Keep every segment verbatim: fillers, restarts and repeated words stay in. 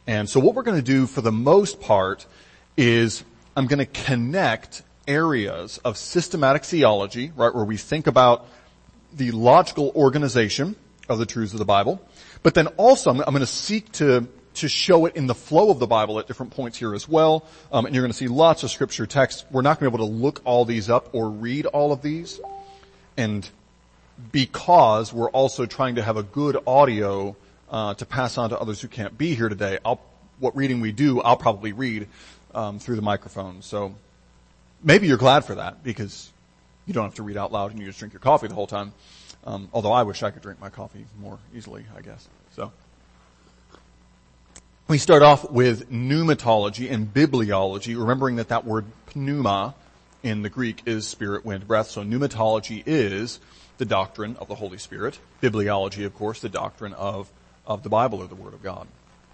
And so what we're going to do for the most part is I'm going to connect areas of systematic theology, right, where we think about the logical organization of the truths of the Bible, but then also I'm, I'm going to seek to to show it in the flow of the Bible at different points here as well. Um, and you're going to see lots of scripture texts. We're not going to be able to look all these up or read all of these. And because we're also trying to have a good audio uh, to pass on to others who can't be here today, I'll, what reading we do, I'll probably read um, through the microphone. So maybe you're glad for that because you don't have to read out loud and you just drink your coffee the whole time. Um, although I wish I could drink my coffee more easily, I guess. So we start off with pneumatology and bibliology, remembering that that word pneuma in the Greek is spirit, wind, breath. So pneumatology is the doctrine of the Holy Spirit. Bibliology, of course, the doctrine of, of the Bible or the Word of God.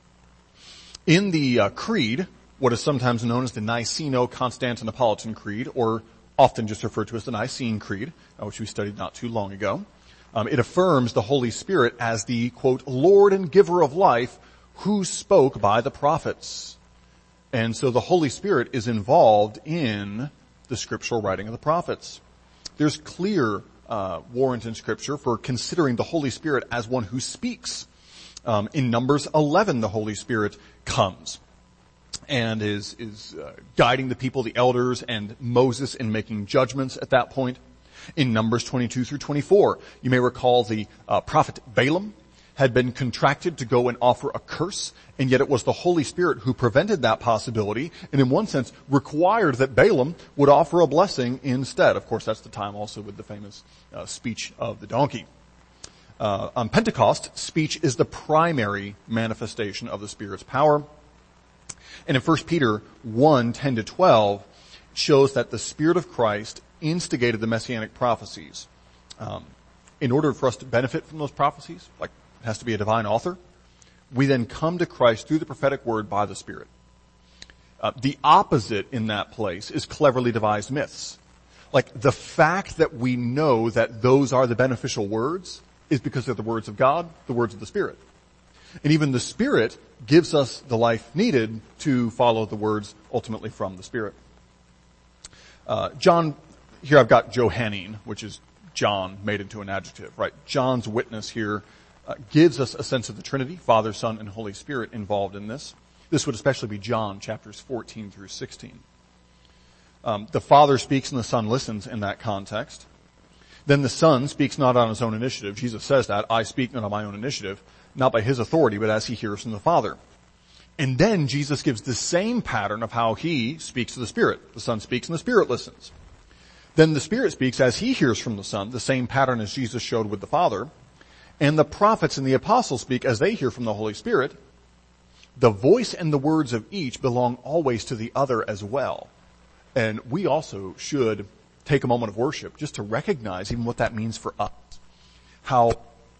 In the uh, Creed, what is sometimes known as the Niceno-Constantinopolitan Creed, or often just referred to as the Nicene Creed, uh, which we studied not too long ago, um, it affirms the Holy Spirit as the, quote, Lord and giver of life, who spoke by the prophets. And so the Holy Spirit is involved in the scriptural writing of the prophets. There's clear uh, warrant in Scripture for considering the Holy Spirit as one who speaks. Um, in Numbers eleven, the Holy Spirit comes and is is uh, guiding the people, the elders, and Moses in making judgments at that point. In Numbers twenty-two through twenty-four, you may recall the uh, prophet Balaam had been contracted to go and offer a curse, and yet it was the Holy Spirit who prevented that possibility, and in one sense required that Balaam would offer a blessing instead. Of course, that's the time also with the famous uh, speech of the donkey. Uh, on Pentecost, speech is the primary manifestation of the Spirit's power. And in First Peter one, ten to twelve, shows that the Spirit of Christ instigated the messianic prophecies. Um, in order for us to benefit from those prophecies, like it has to be a divine author, we then come to Christ through the prophetic word by the Spirit. Uh, the opposite in that place is cleverly devised myths. Like the fact that we know that those are the beneficial words is because they're the words of God, the words of the Spirit. And even the Spirit gives us the life needed to follow the words ultimately from the Spirit. Uh, John, here I've got Johannine, which is John made into an adjective, right? John's witness here uh, gives us a sense of the Trinity, Father, Son, and Holy Spirit involved in this. This would especially be John chapters fourteen through sixteen. Um, the Father speaks and the Son listens in that context. Then the Son speaks not on his own initiative. Jesus says that, I speak not on my own initiative, not by his authority, but as he hears from the Father. And then Jesus gives the same pattern of how he speaks to the Spirit. The Son speaks and the Spirit listens. Then the Spirit speaks as he hears from the Son, the same pattern as Jesus showed with the Father. And the prophets and the apostles speak as they hear from the Holy Spirit. The voice and the words of each belong always to the other as well. And we also should take a moment of worship just to recognize even what that means for us. How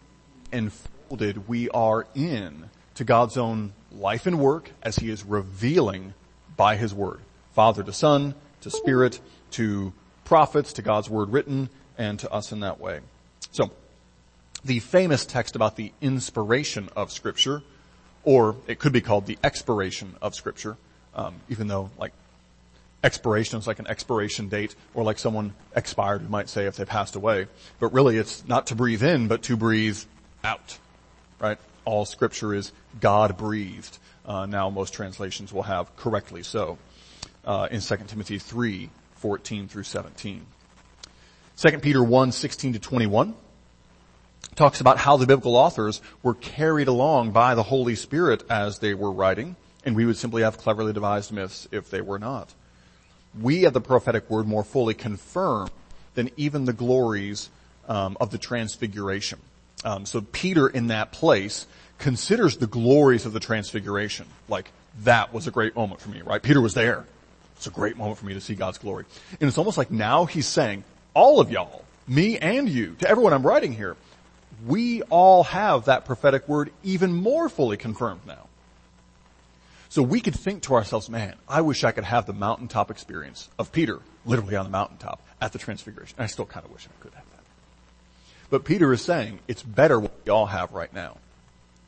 enfolded we are in to God's own life and work as he is revealing by his word. Father to Son, to Spirit, to prophets, to God's word written, and to us in that way. So, the famous text about the inspiration of Scripture, or it could be called the expiration of Scripture, um, even though like expiration is like an expiration date, or like someone expired, we might say if they passed away. But really it's not to breathe in, but to breathe out, right? All Scripture is God-breathed. Uh, now most translations will have correctly so, uh, in Second Timothy three, fourteen through seventeen. Second Peter one, sixteen to twenty-one talks about how the biblical authors were carried along by the Holy Spirit as they were writing, and we would simply have cleverly devised myths if they were not. We have the prophetic word more fully confirmed than even the glories um, of the transfiguration. Um, so Peter in that place considers the glories of the transfiguration. Like, that was a great moment for me, right? Peter was there. It's a great moment for me to see God's glory. And it's almost like now he's saying, all of y'all, me and you, to everyone I'm writing here, we all have that prophetic word even more fully confirmed now. So we could think to ourselves, man, I wish I could have the mountaintop experience of Peter, literally on the mountaintop at the transfiguration. I still kind of wish I could have that. But Peter is saying it's better what we all have right now.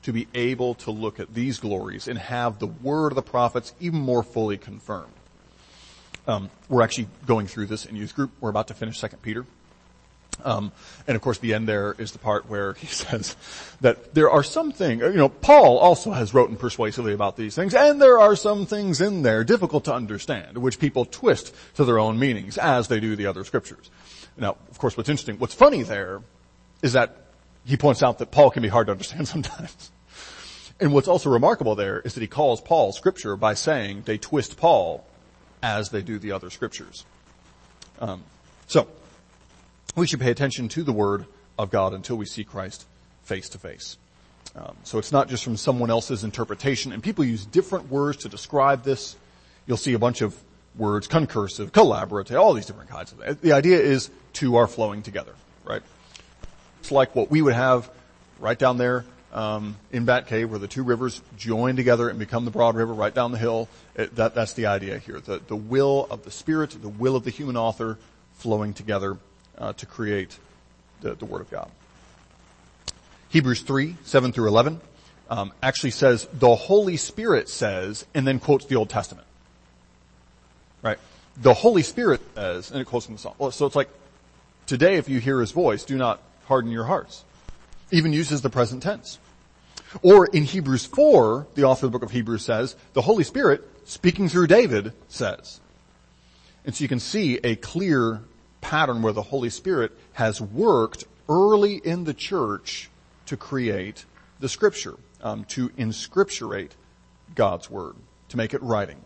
to be able to look at these glories and have the word of the prophets even more fully confirmed. Um, we're actually going through this in youth group. We're about to finish Second Peter. Um, and of course the end there is the part where he says that there are some things, you know, Paul also has written persuasively about these things, and there are some things in there difficult to understand, which people twist to their own meanings, as they do the other scriptures. Now, of course, what's interesting, what's funny there is that he points out that Paul can be hard to understand sometimes. And what's also remarkable there is that he calls Paul scripture by saying they twist Paul as they do the other scriptures. Um, so, we should pay attention to the word of God until we see Christ face to face. Um, so it's not just from someone else's interpretation, and people use different words to describe this. You'll see a bunch of words, concursive, collaborative, all these different kinds of it. The idea is two are flowing together, right? It's like what we would have right down there um, in Bat Cave, where the two rivers join together and become the Broad River right down the hill. It, that, that's the idea here. The, the will of the Spirit, the will of the human author flowing together Uh, to create the, the Word of God. Hebrews three, seven through eleven, um, actually says, the Holy Spirit says, and then quotes the Old Testament. Right? The Holy Spirit says, and it quotes from the Psalm. So it's like, today if you hear His voice, do not harden your hearts. Even uses the present tense. Or in Hebrews four, the author of the book of Hebrews says, the Holy Spirit, speaking through David, says. And so you can see a clear pattern where the Holy Spirit has worked early in the church to create the Scripture, um, to inscripturate God's Word, to make it writing.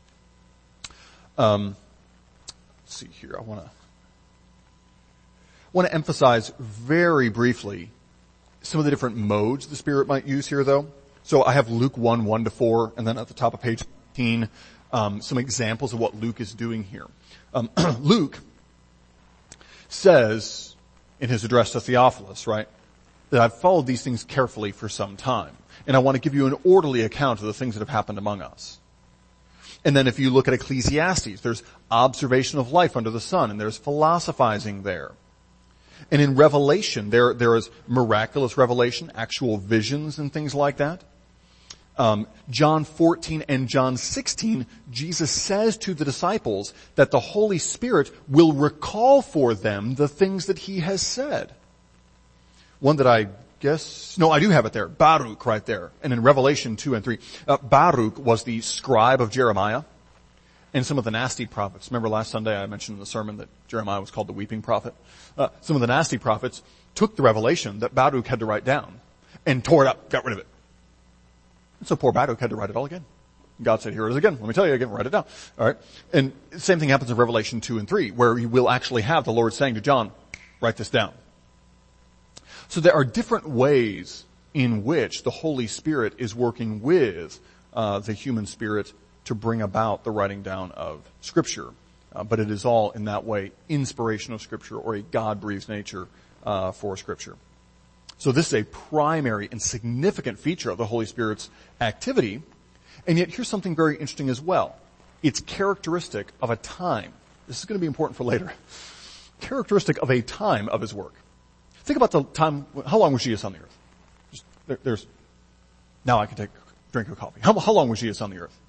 Um, let's see here. I want to want to emphasize very briefly some of the different modes the Spirit might use here, though. So I have Luke one, one to four, and then at the top of page fifteen, um, some examples of what Luke is doing here. Um, Luke says in his address to Theophilus, right, that I've followed these things carefully for some time, and I want to give you an orderly account of the things that have happened among us. And then if you look at Ecclesiastes, there's observation of life under the sun, and there's philosophizing there. And in Revelation, there there is miraculous revelation, actual visions and things like that. Um, John fourteen and John sixteen, Jesus says to the disciples that the Holy Spirit will recall for them the things that He has said. One that I guess, no, I do have it there. Baruch right there. And in Revelation two and three, uh, Baruch was the scribe of Jeremiah and some of the nasty prophets. Remember last Sunday I mentioned in the sermon that Jeremiah was called the weeping prophet? Uh, some of the nasty prophets took the revelation that Baruch had to write down and tore it up, got rid of it. So poor Baruch had to write it all again. God said, here it is again. Let me tell you again, write it down. All right. And same thing happens in Revelation two and three, where you will actually have the Lord saying to John, write this down. So there are different ways in which the Holy Spirit is working with uh, the human spirit to bring about the writing down of Scripture. Uh, but it is all in that way inspiration of Scripture, or a God-breathed nature uh, for Scripture. So this is a primary and significant feature of the Holy Spirit's activity. And yet here's something very interesting as well. It's characteristic of a time. This is going to be important for later. Characteristic of a time of His work. Think about the time, how long was Jesus on the earth? Just, there, there's, now I can take a drink of coffee. How, how long was Jesus on the earth?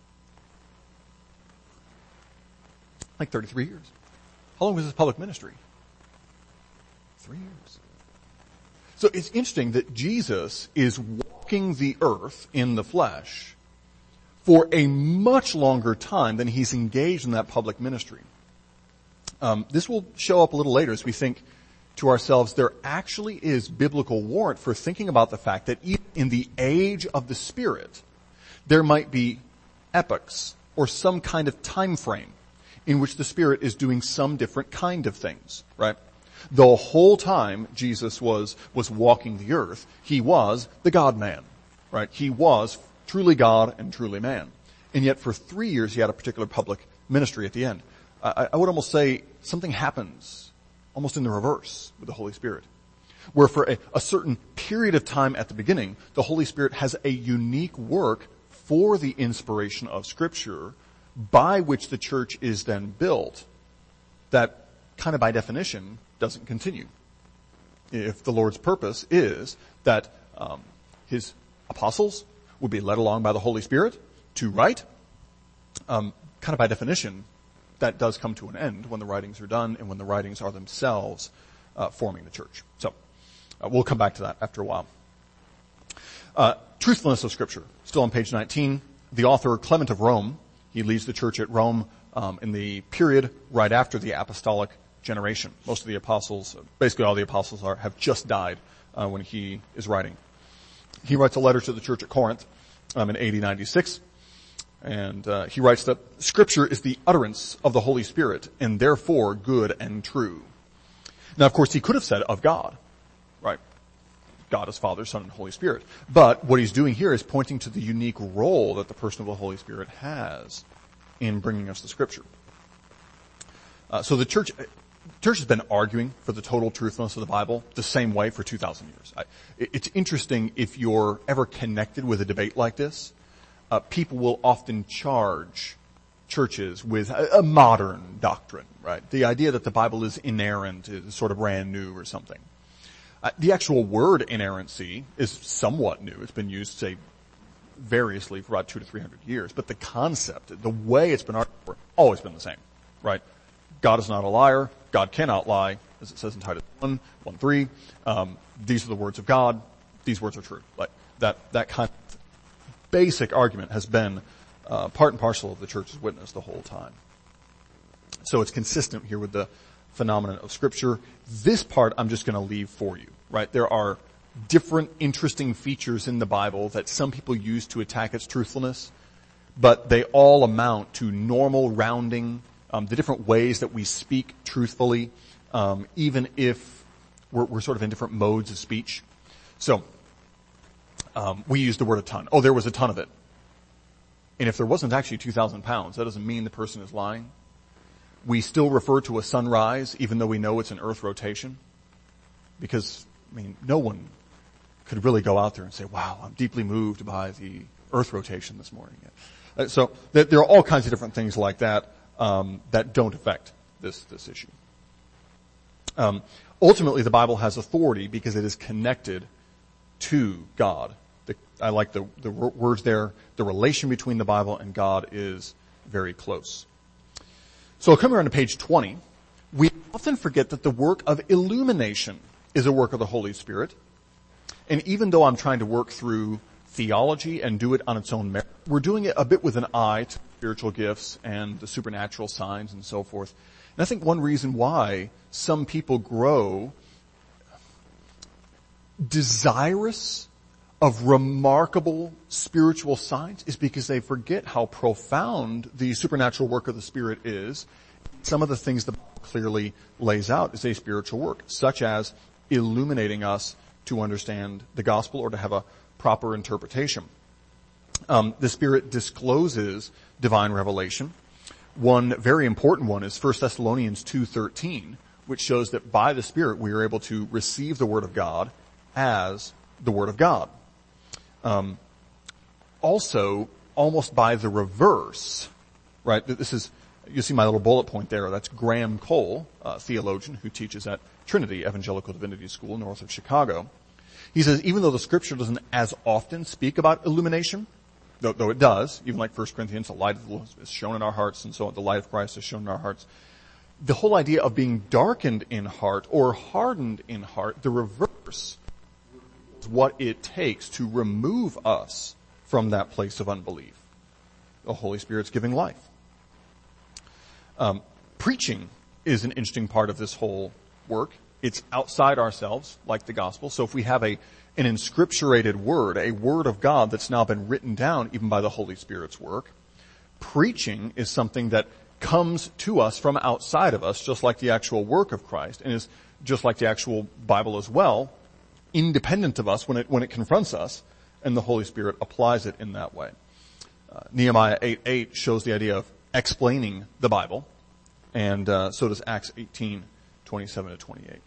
Like thirty-three years. How long was His public ministry? Three years. So it's interesting that Jesus is walking the earth in the flesh for a much longer time than He's engaged in that public ministry. Um, this will show up a little later as we think to ourselves, there actually is biblical warrant for thinking about the fact that even in the age of the Spirit, there might be epochs or some kind of time frame in which the Spirit is doing some different kind of things, right? The whole time Jesus was, was walking the earth, He was the God-man, right? He was truly God and truly man. And yet for three years He had a particular public ministry at the end. I, I would almost say something happens almost in the reverse with the Holy Spirit, where for a, a certain period of time at the beginning, the Holy Spirit has a unique work for the inspiration of Scripture by which the church is then built that kind of by definition doesn't continue. If the Lord's purpose is that um, His apostles would be led along by the Holy Spirit to write. Um, kind of by definition, that does come to an end when the writings are done and when the writings are themselves uh, forming the church. So uh, we'll come back to that after a while. Uh, truthfulness of Scripture, still on page nineteen. The author Clement of Rome, he leads the church at Rome um, in the period right after the apostolic generation. Most of the apostles, basically all the apostles are, have just died uh, when he is writing. He writes a letter to the church at Corinth um, in A D ninety-six. And uh, he writes that Scripture is the utterance of the Holy Spirit and therefore good and true. Now, of course, he could have said of God, right? God is Father, Son, and Holy Spirit. But what he's doing here is pointing to the unique role that the person of the Holy Spirit has in bringing us the Scripture. Uh, so the church, church has been arguing for the total truthfulness of the Bible the same way for two thousand years. I, it's interesting if you're ever connected with a debate like this. Uh, people will often charge churches with a, a modern doctrine, right? The idea that the Bible is inerrant is sort of brand new or something. Uh, the actual word inerrancy is somewhat new. It's been used, say, variously for about two to three hundred years. But the concept, the way it's been argued for, always been the same, right? God is not a liar. God cannot lie, as it says in Titus one, one three. Um, these are the words of God. These words are true. Like that, that kind of basic argument has been uh, part and parcel of the church's witness the whole time. So it's consistent here with the phenomenon of Scripture. This part I'm just going to leave for you, right? There are different interesting features in the Bible that some people use to attack its truthfulness, but they all amount to normal rounding, um, the different ways that we speak truthfully, um, even if we're, we're sort of in different modes of speech. So, Um, we use the word a ton. Oh, there was a ton of it. And if there wasn't actually two thousand pounds, that doesn't mean the person is lying. We still refer to a sunrise, even though we know it's an Earth rotation. Because, I mean, no one could really go out there and say, wow, I'm deeply moved by the Earth rotation this morning. Uh, so th- there are all kinds of different things like that um, that don't affect this, this issue. Um, ultimately, the Bible has authority because it is connected to God. The, I like the, the words there. The relation between the Bible and God is very close. So coming around to page twenty, we often forget that the work of illumination is a work of the Holy Spirit. And even though I'm trying to work through theology and do it on its own merit, we're doing it a bit with an eye to spiritual gifts and the supernatural signs and so forth. And I think one reason why some people grow desirous of remarkable spiritual signs is because they forget how profound the supernatural work of the Spirit is. Some of the things the Bible clearly lays out is a spiritual work, such as illuminating us to understand the gospel or to have a proper interpretation. Um, the Spirit discloses divine revelation. One very important one is First Thessalonians two thirteen, which shows that by the Spirit we are able to receive the Word of God as the Word of God. Um, also, almost by the reverse, right? This is, you see my little bullet point there. That's Graham Cole, a theologian who teaches at Trinity Evangelical Divinity School north of Chicago. He says, even though the Scripture doesn't as often speak about illumination, though, though it does, even like First Corinthians, the light of the Lord is shown in our hearts, and so on, the light of Christ is shown in our hearts. The whole idea of being darkened in heart or hardened in heart, the reverse, what it takes to remove us from that place of unbelief. The Holy Spirit's giving life. Um, preaching is an interesting part of this whole work. It's outside ourselves, like the gospel. So if we have a an inscripturated word, a word of God that's now been written down even by the Holy Spirit's work, preaching is something that comes to us from outside of us, just like the actual work of Christ, and is just like the actual Bible as well, independent of us when it when it confronts us, and the Holy Spirit applies it in that way. Uh, Nehemiah eight eight shows the idea of explaining the Bible, and uh, so does Acts eighteen twenty-seven to twenty-eight.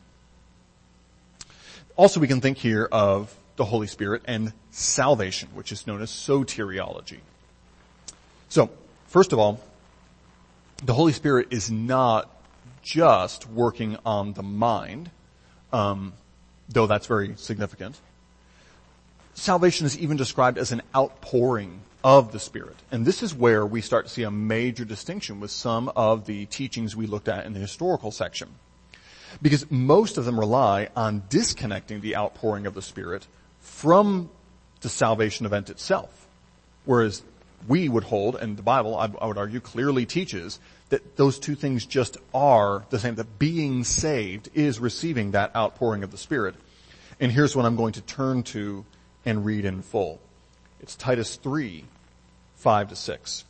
Also, we can think here of the Holy Spirit and salvation, which is known as soteriology. So, first of all, the Holy Spirit is not just working on the mind, um, though that's very significant. salvation is even described as an outpouring of the Spirit. And this is where we start to see a major distinction with some of the teachings we looked at in the historical section. Because most of them rely on disconnecting the outpouring of the Spirit from the salvation event itself. Whereas we would hold, and the Bible, I, I would argue, clearly teaches that those two things just are the same, that being saved is receiving that outpouring of the Spirit. And here's what I'm going to turn to and read in full. It's Titus three, five to six.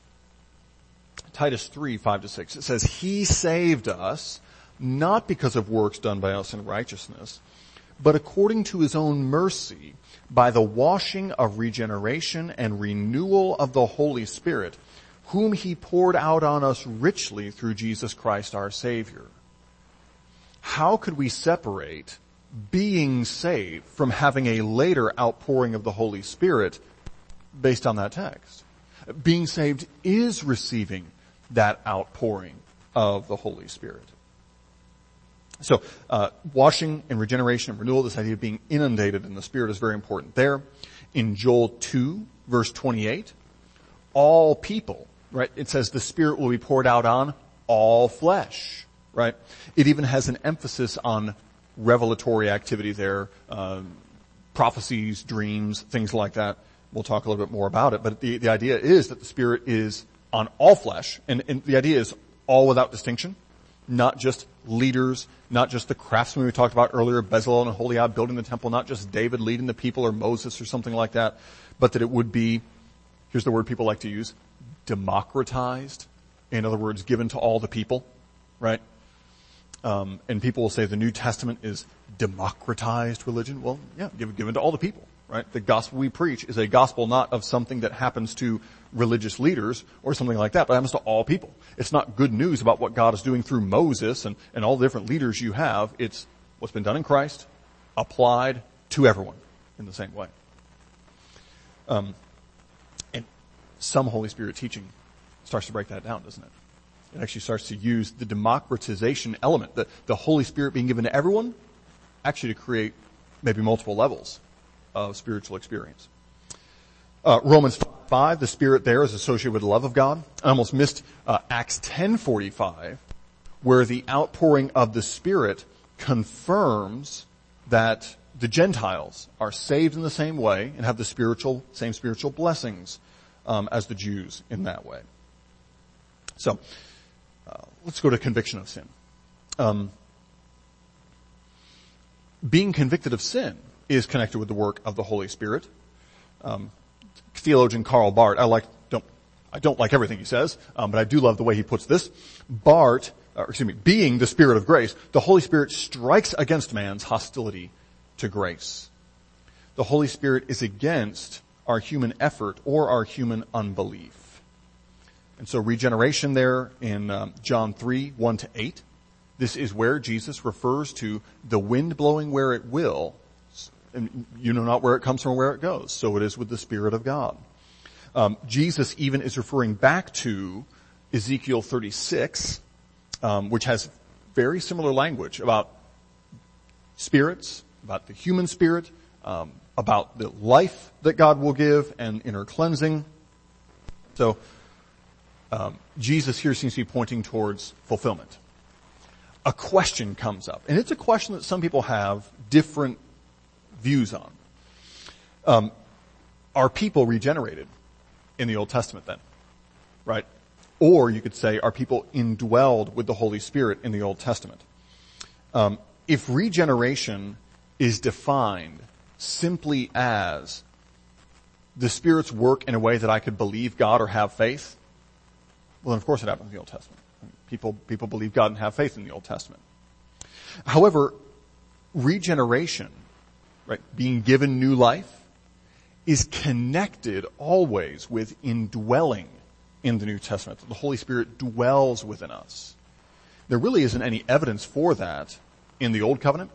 Titus three, five to six. It says, He saved us, not because of works done by us in righteousness, but according to His own mercy, by the washing of regeneration and renewal of the Holy Spirit, whom He poured out on us richly through Jesus Christ our Savior. How could we separate being saved from having a later outpouring of the Holy Spirit based on that text? Being saved is receiving that outpouring of the Holy Spirit. So, uh, washing and regeneration and renewal, this idea of being inundated in the Spirit is very important there. In Joel two, verse twenty-eight, all people, right? It says the Spirit will be poured out on all flesh, right? It even has an emphasis on revelatory activity there, um, prophecies, dreams, things like that. We'll talk a little bit more about it, but the, the idea is that the Spirit is on all flesh, and, and the idea is all without distinction. Not just leaders, not just the craftsmen we talked about earlier, Bezalel and Aholiab building the temple, not just David leading the people or Moses or something like that, but that it would be, here's the word people like to use, democratized. In other words, given to all the people, right? Um, and people will say the New Testament is democratized religion. Well, yeah, given, given to all the people, right? The gospel we preach is a gospel not of something that happens to religious leaders or something like that, but happens to all people. It's not good news about what God is doing through Moses and, and all the different leaders you have. It's what's been done in Christ, applied to everyone in the same way. Um, and some Holy Spirit teaching starts to break that down, doesn't it? It actually starts to use the democratization element, the, the Holy Spirit being given to everyone, actually to create maybe multiple levels of spiritual experience. Uh, Romans five, the Spirit there is associated with the love of God. I almost missed uh, Acts ten forty-five, where the outpouring of the Spirit confirms that the Gentiles are saved in the same way and have the spiritual, same spiritual blessings um, as the Jews in that way. So, uh, let's go to conviction of sin. Um, being convicted of sin is connected with the work of the Holy Spirit. Um, theologian Karl Barth, I like, don't, I don't like everything he says, um, but I do love the way he puts this. Barth, or excuse me, being the Spirit of grace, the Holy Spirit strikes against man's hostility to grace. The Holy Spirit is against our human effort or our human unbelief. And so regeneration there in um, John three, one to eight, this is where Jesus refers to the wind blowing where it will, and you know not where it comes from or where it goes. So it is with the Spirit of God. Um, Jesus even is referring back to Ezekiel thirty-six, um, which has very similar language about spirits, about the human spirit, um, about the life that God will give and inner cleansing. So um, Jesus here seems to be pointing towards fulfillment. A question comes up, and it's a question that some people have different views on. Um, are people regenerated in the Old Testament then? Right? Or you could say, are people indwelled with the Holy Spirit in the Old Testament? Um, if regeneration is defined simply as the Spirit's work in a way that I could believe God or have faith, well then of course it happens in the Old Testament. People, people believe God and have faith in the Old Testament. However, regeneration, right, being given new life, is connected always with indwelling in the New Testament. The Holy Spirit dwells within us. There really isn't any evidence for that in the Old Covenant.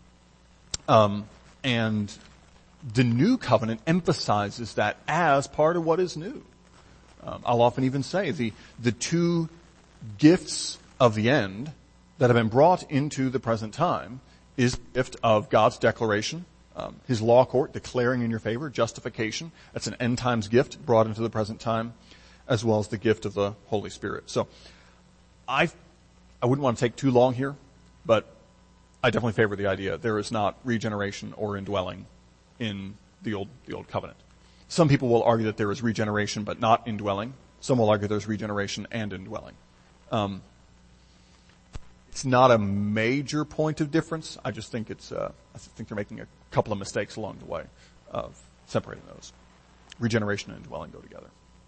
Um, and the New Covenant emphasizes that as part of what is new. Um, I'll often even say the, the two gifts of the end that have been brought into the present time is the gift of God's declaration um, his law court declaring in your favor, justification. That's an end times gift brought into the present time, as well as the gift of the Holy Spirit. So I, I wouldn't want to take too long here, but I definitely favor the idea there is not regeneration or indwelling in the old, the old covenant. Some people will argue that there is regeneration but not indwelling. Some will argue there's regeneration and indwelling. Um, it's not a major point of difference. I just think it's, uh, I think they're making a couple of mistakes along the way of separating those. Regeneration and indwelling go together.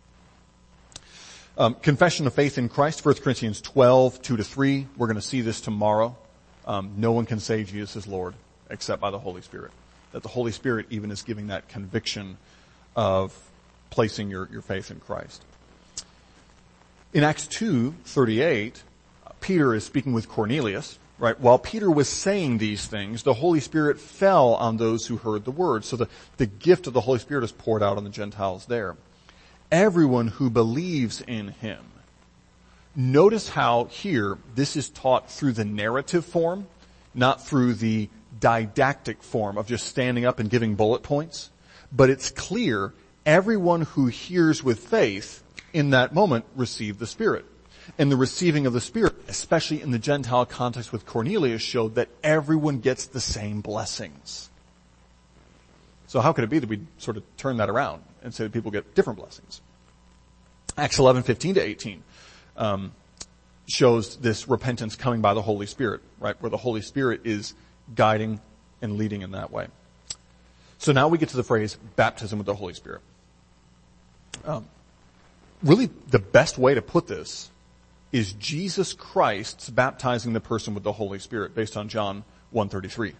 Um, confession of faith in Christ, First Corinthians twelve, two to three. We're going to see this tomorrow. Um, no one can say Jesus is Lord except by the Holy Spirit. That the Holy Spirit even is giving that conviction of placing your, your faith in Christ. In Acts two thirty-eight, Peter is speaking with Cornelius, right? While Peter was saying these things, the Holy Spirit fell on those who heard the word. So the, the gift of the Holy Spirit is poured out on the Gentiles there. Everyone who believes in him. Notice how here this is taught through the narrative form, not through the didactic form of just standing up and giving bullet points. But it's clear everyone who hears with faith in that moment received the Spirit. And the receiving of the Spirit, especially in the Gentile context with Cornelius, showed that everyone gets the same blessings. So how could it be that we sort of turn that around and say that people get different blessings? Acts eleven, fifteen to eighteen um, shows this repentance coming by the Holy Spirit, right? Where the Holy Spirit is guiding and leading in that way. So now we get to the phrase baptism with the Holy Spirit. Um, really, the best way to put this is Jesus Christ's baptizing the person with the Holy Spirit, based on John one thirty-three.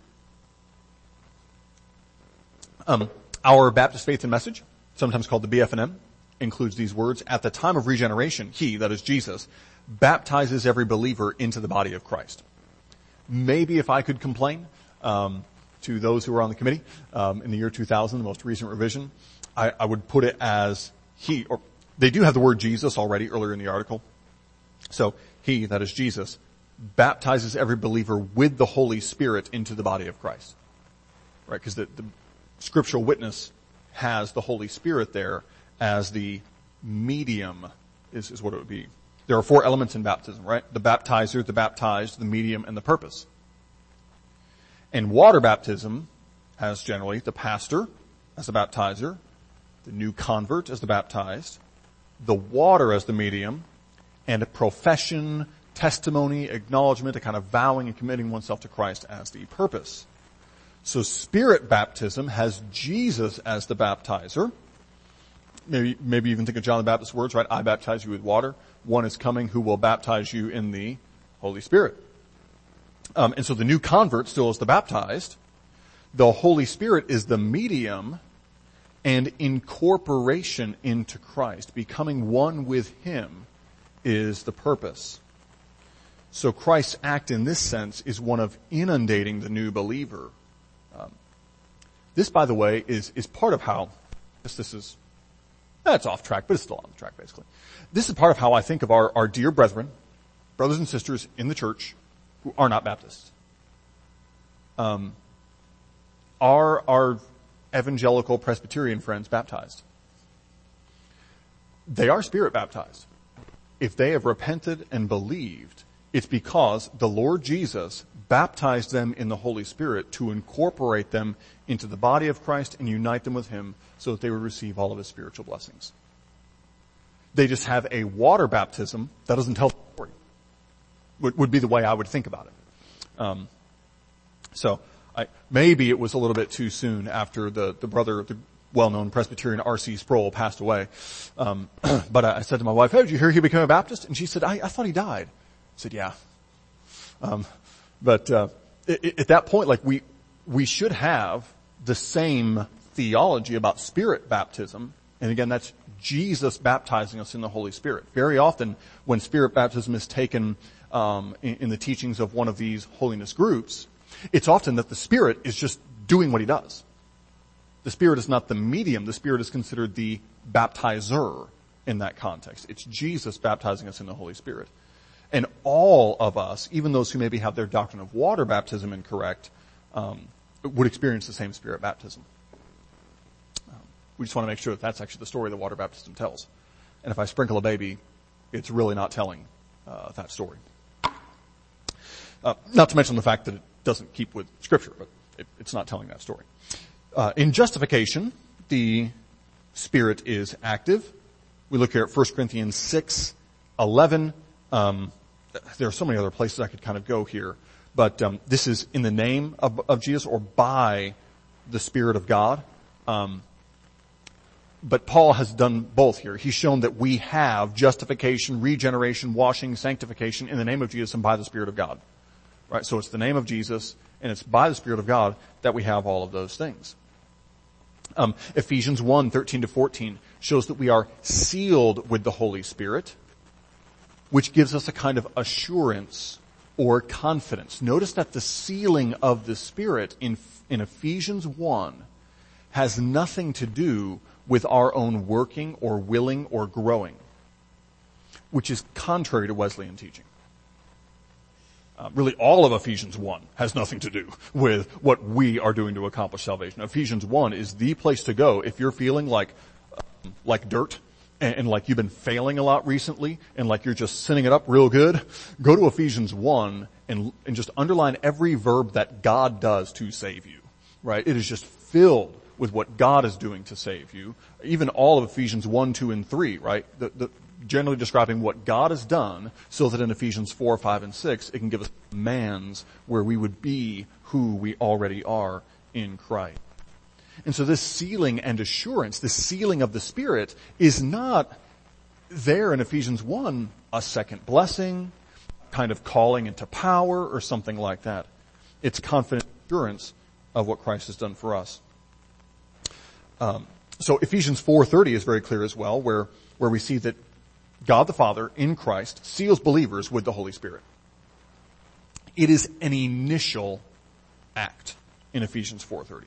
Um, our Baptist Faith and Message, sometimes called the B F N M, includes these words: at the time of regeneration, he, that is Jesus, baptizes every believer into the body of Christ. Maybe if I could complain um, to those who are on the committee um, in the year two thousand, the most recent revision, I, I would put it as he, or they do have the word Jesus already earlier in the article. So he, that is Jesus, baptizes every believer with the Holy Spirit into the body of Christ. Right? Because the, the scriptural witness has the Holy Spirit there as the medium, is, is what it would be. There are four elements in baptism, right? The baptizer, the baptized, the medium, and the purpose. And water baptism has generally the pastor as the baptizer, the new convert as the baptized, the water as the medium, and a profession, testimony, acknowledgement, a kind of vowing and committing oneself to Christ as the purpose. So Spirit baptism has Jesus as the baptizer. Maybe, maybe even think of John the Baptist's words, right? I baptize you with water. One is coming who will baptize you in the Holy Spirit. Um, and so the new convert still is the baptized. The Holy Spirit is the medium, and incorporation into Christ, becoming one with him, is the purpose. So Christ's act in this sense is one of inundating the new believer. Um, this, by the way, is, is part of how, this, this is, that's off track, but it's still on the track basically. This is part of how I think of our, our dear brethren, brothers and sisters in the church who are not Baptists. Um, are our evangelical Presbyterian friends baptized? They are Spirit baptized. If they have repented and believed, it's because the Lord Jesus baptized them in the Holy Spirit to incorporate them into the body of Christ and unite them with him so that they would receive all of his spiritual blessings. They just have a water baptism that doesn't tell the story. Would, would be the way I would think about it. Um, so I, maybe it was a little bit too soon after the, the brother, the well-known Presbyterian R C Sproul passed away. Um, but I, I said to my wife, hey, did you hear he became a Baptist? And she said, I, I thought he died. I said, yeah. Um, but, uh, it, at that point, like we, we should have the same theology about Spirit baptism. And again, that's Jesus baptizing us in the Holy Spirit. Very often when Spirit baptism is taken, um, in, in the teachings of one of these holiness groups, it's often that the Spirit is just doing what he does. The Spirit is not the medium. The Spirit is considered the baptizer in that context. It's Jesus baptizing us in the Holy Spirit. And all of us, even those who maybe have their doctrine of water baptism incorrect, um, would experience the same Spirit baptism. Um, we just want to make sure that that's actually the story the water baptism tells. And if I sprinkle a baby, it's really not telling uh, that story. Uh, not to mention the fact that it doesn't keep with Scripture, but it, it's not telling that story. Uh, in justification, the Spirit is active. We look here at First Corinthians six eleven. Um, there are so many other places I could kind of go here. But um, this is in the name of, of Jesus or by the Spirit of God. Um, but Paul has done both here. He's shown that we have justification, regeneration, washing, sanctification in the name of Jesus and by the Spirit of God. Right? So it's the name of Jesus and it's by the Spirit of God that we have all of those things. Um, Ephesians one thirteen to fourteen shows that we are sealed with the Holy Spirit, which gives us a kind of assurance or confidence. Notice that the sealing of the Spirit in, in Ephesians one has nothing to do with our own working or willing or growing, which is contrary to Wesleyan teaching. Uh, really all of Ephesians one has nothing to do with what we are doing to accomplish salvation. Ephesians one is the place to go if you're feeling like, um, like dirt, and, and like you've been failing a lot recently, and like you're just sinning it up real good. Go to Ephesians one and, and just underline every verb that God does to save you. Right? It is just filled with what God is doing to save you. Even all of Ephesians one, two, and three, right? The, the, generally describing what God has done so that in Ephesians four, five, and six, it can give us commands where we would be who we already are in Christ. And so this sealing and assurance, this sealing of the Spirit is not there in Ephesians one, a second blessing, kind of calling into power or something like that. It's confident assurance of what Christ has done for us. Um, so Ephesians four thirty is very clear as well, where, where we see that God the Father in Christ seals believers with the Holy Spirit. It is an initial act in Ephesians four thirty.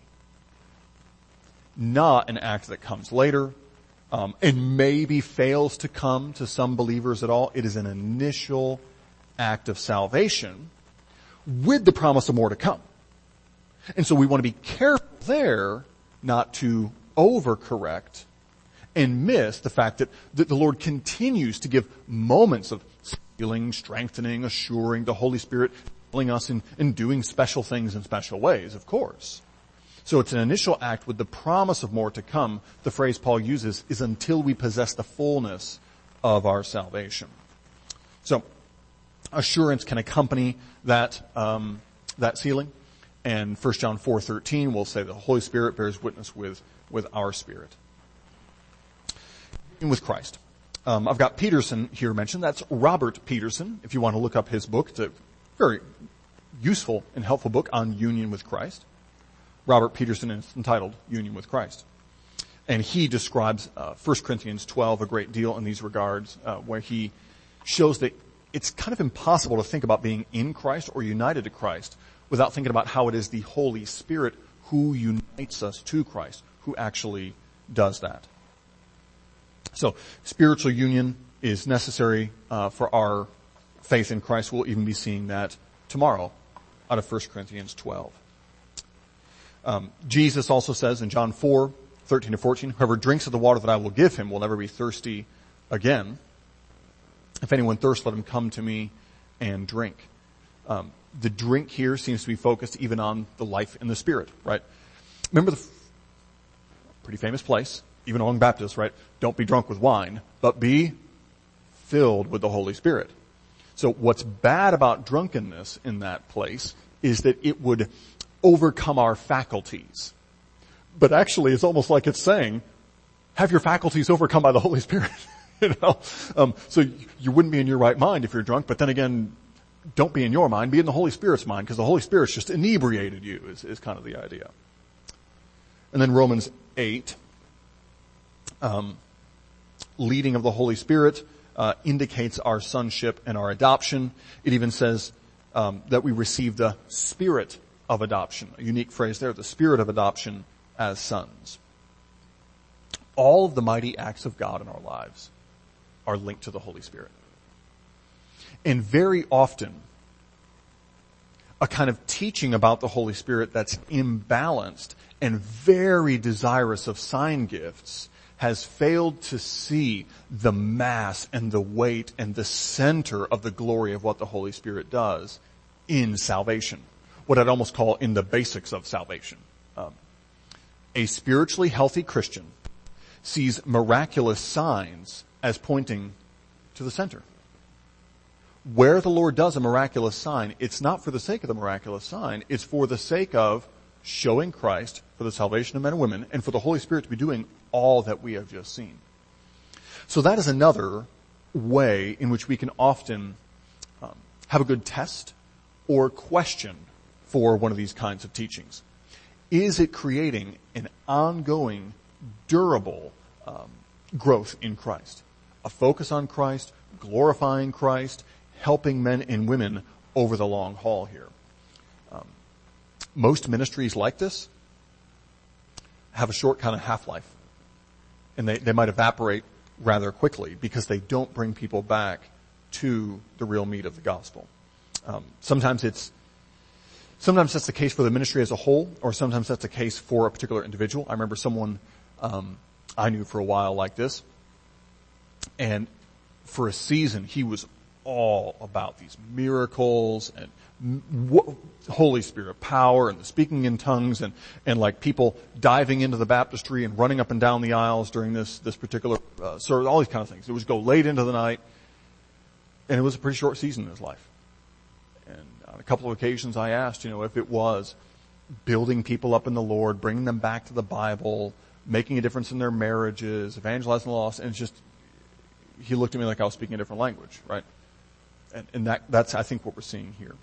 Not an act that comes later, um, and maybe fails to come to some believers at all. It is an initial act of salvation with the promise of more to come. And so we want to be careful there not to overcorrect and miss the fact that, that the Lord continues to give moments of sealing, strengthening, assuring, the Holy Spirit filling us in, in doing special things in special ways, of course. So it's an initial act with the promise of more to come. The phrase Paul uses is until we possess the fullness of our salvation. So assurance can accompany that, um, that sealing. And First John four thirteen will say the Holy Spirit bears witness with, with our spirit. With Christ. Um, I've got Peterson here mentioned. That's Robert Peterson. If you want to look up his book, it's a very useful and helpful book on union with Christ. Robert Peterson is entitled Union with Christ. And he describes uh, First Corinthians twelve a great deal in these regards, uh, where he shows that it's kind of impossible to think about being in Christ or united to Christ without thinking about how it is the Holy Spirit who unites us to Christ, who actually does that. So spiritual union is necessary uh, for our faith in Christ. We'll even be seeing that tomorrow out of First Corinthians twelve. Um, Jesus also says in John four thirteen to fourteen, whoever drinks of the water that I will give him will never be thirsty again. If anyone thirsts, let him come to me and drink. Um, the drink here seems to be focused even on the life in the Spirit, right? Remember the f- pretty famous place, even among Baptists, right? Don't be drunk with wine, but be filled with the Holy Spirit. So what's bad about drunkenness in that place is that it would overcome our faculties. But actually, it's almost like it's saying, have your faculties overcome by the Holy Spirit. you know, um, so you wouldn't be in your right mind if you're drunk. But then again, don't be in your mind, be in the Holy Spirit's mind, because the Holy Spirit's just inebriated you. Is, is kind of the idea. And then Romans eight, um, leading of the Holy Spirit uh, indicates our sonship and our adoption. It even says um, that we receive the Spirit of adoption, a unique phrase there, the Spirit of adoption as sons. All of the mighty acts of God in our lives are linked to the Holy Spirit. And very often, a kind of teaching about the Holy Spirit that's imbalanced and very desirous of sign gifts has failed to see the mass and the weight and the center of the glory of what the Holy Spirit does in salvation. What I'd almost call in the basics of salvation. Um, a spiritually healthy Christian sees miraculous signs as pointing to the center. Where the Lord does a miraculous sign, it's not for the sake of the miraculous sign, it's for the sake of showing Christ for the salvation of men and women and for the Holy Spirit to be doing all that we have just seen. So that is another way in which we can often um, have a good test or question for one of these kinds of teachings. Is it creating an ongoing, durable um, growth in Christ? A focus on Christ, glorifying Christ, helping men and women over the long haul here. Um, most ministries like this have a short kind of half-life. And they, they might evaporate rather quickly because they don't bring people back to the real meat of the gospel. Um, sometimes it's, sometimes that's the case for the ministry as a whole, or sometimes that's the case for a particular individual. I remember someone um, I knew for a while like this, and for a season he was all about these miracles and w- Holy Spirit power and the speaking in tongues and, and like people diving into the baptistry and running up and down the aisles during this, this particular uh, service, all these kind of things. It would go late into the night, and it was a pretty short season in his life. And on a couple of occasions I asked, you know, if it was building people up in the Lord, bringing them back to the Bible, making a difference in their marriages, evangelizing the lost, and it's just, he looked at me like I was speaking a different language, right? And, and that, that's, I think, what we're seeing here.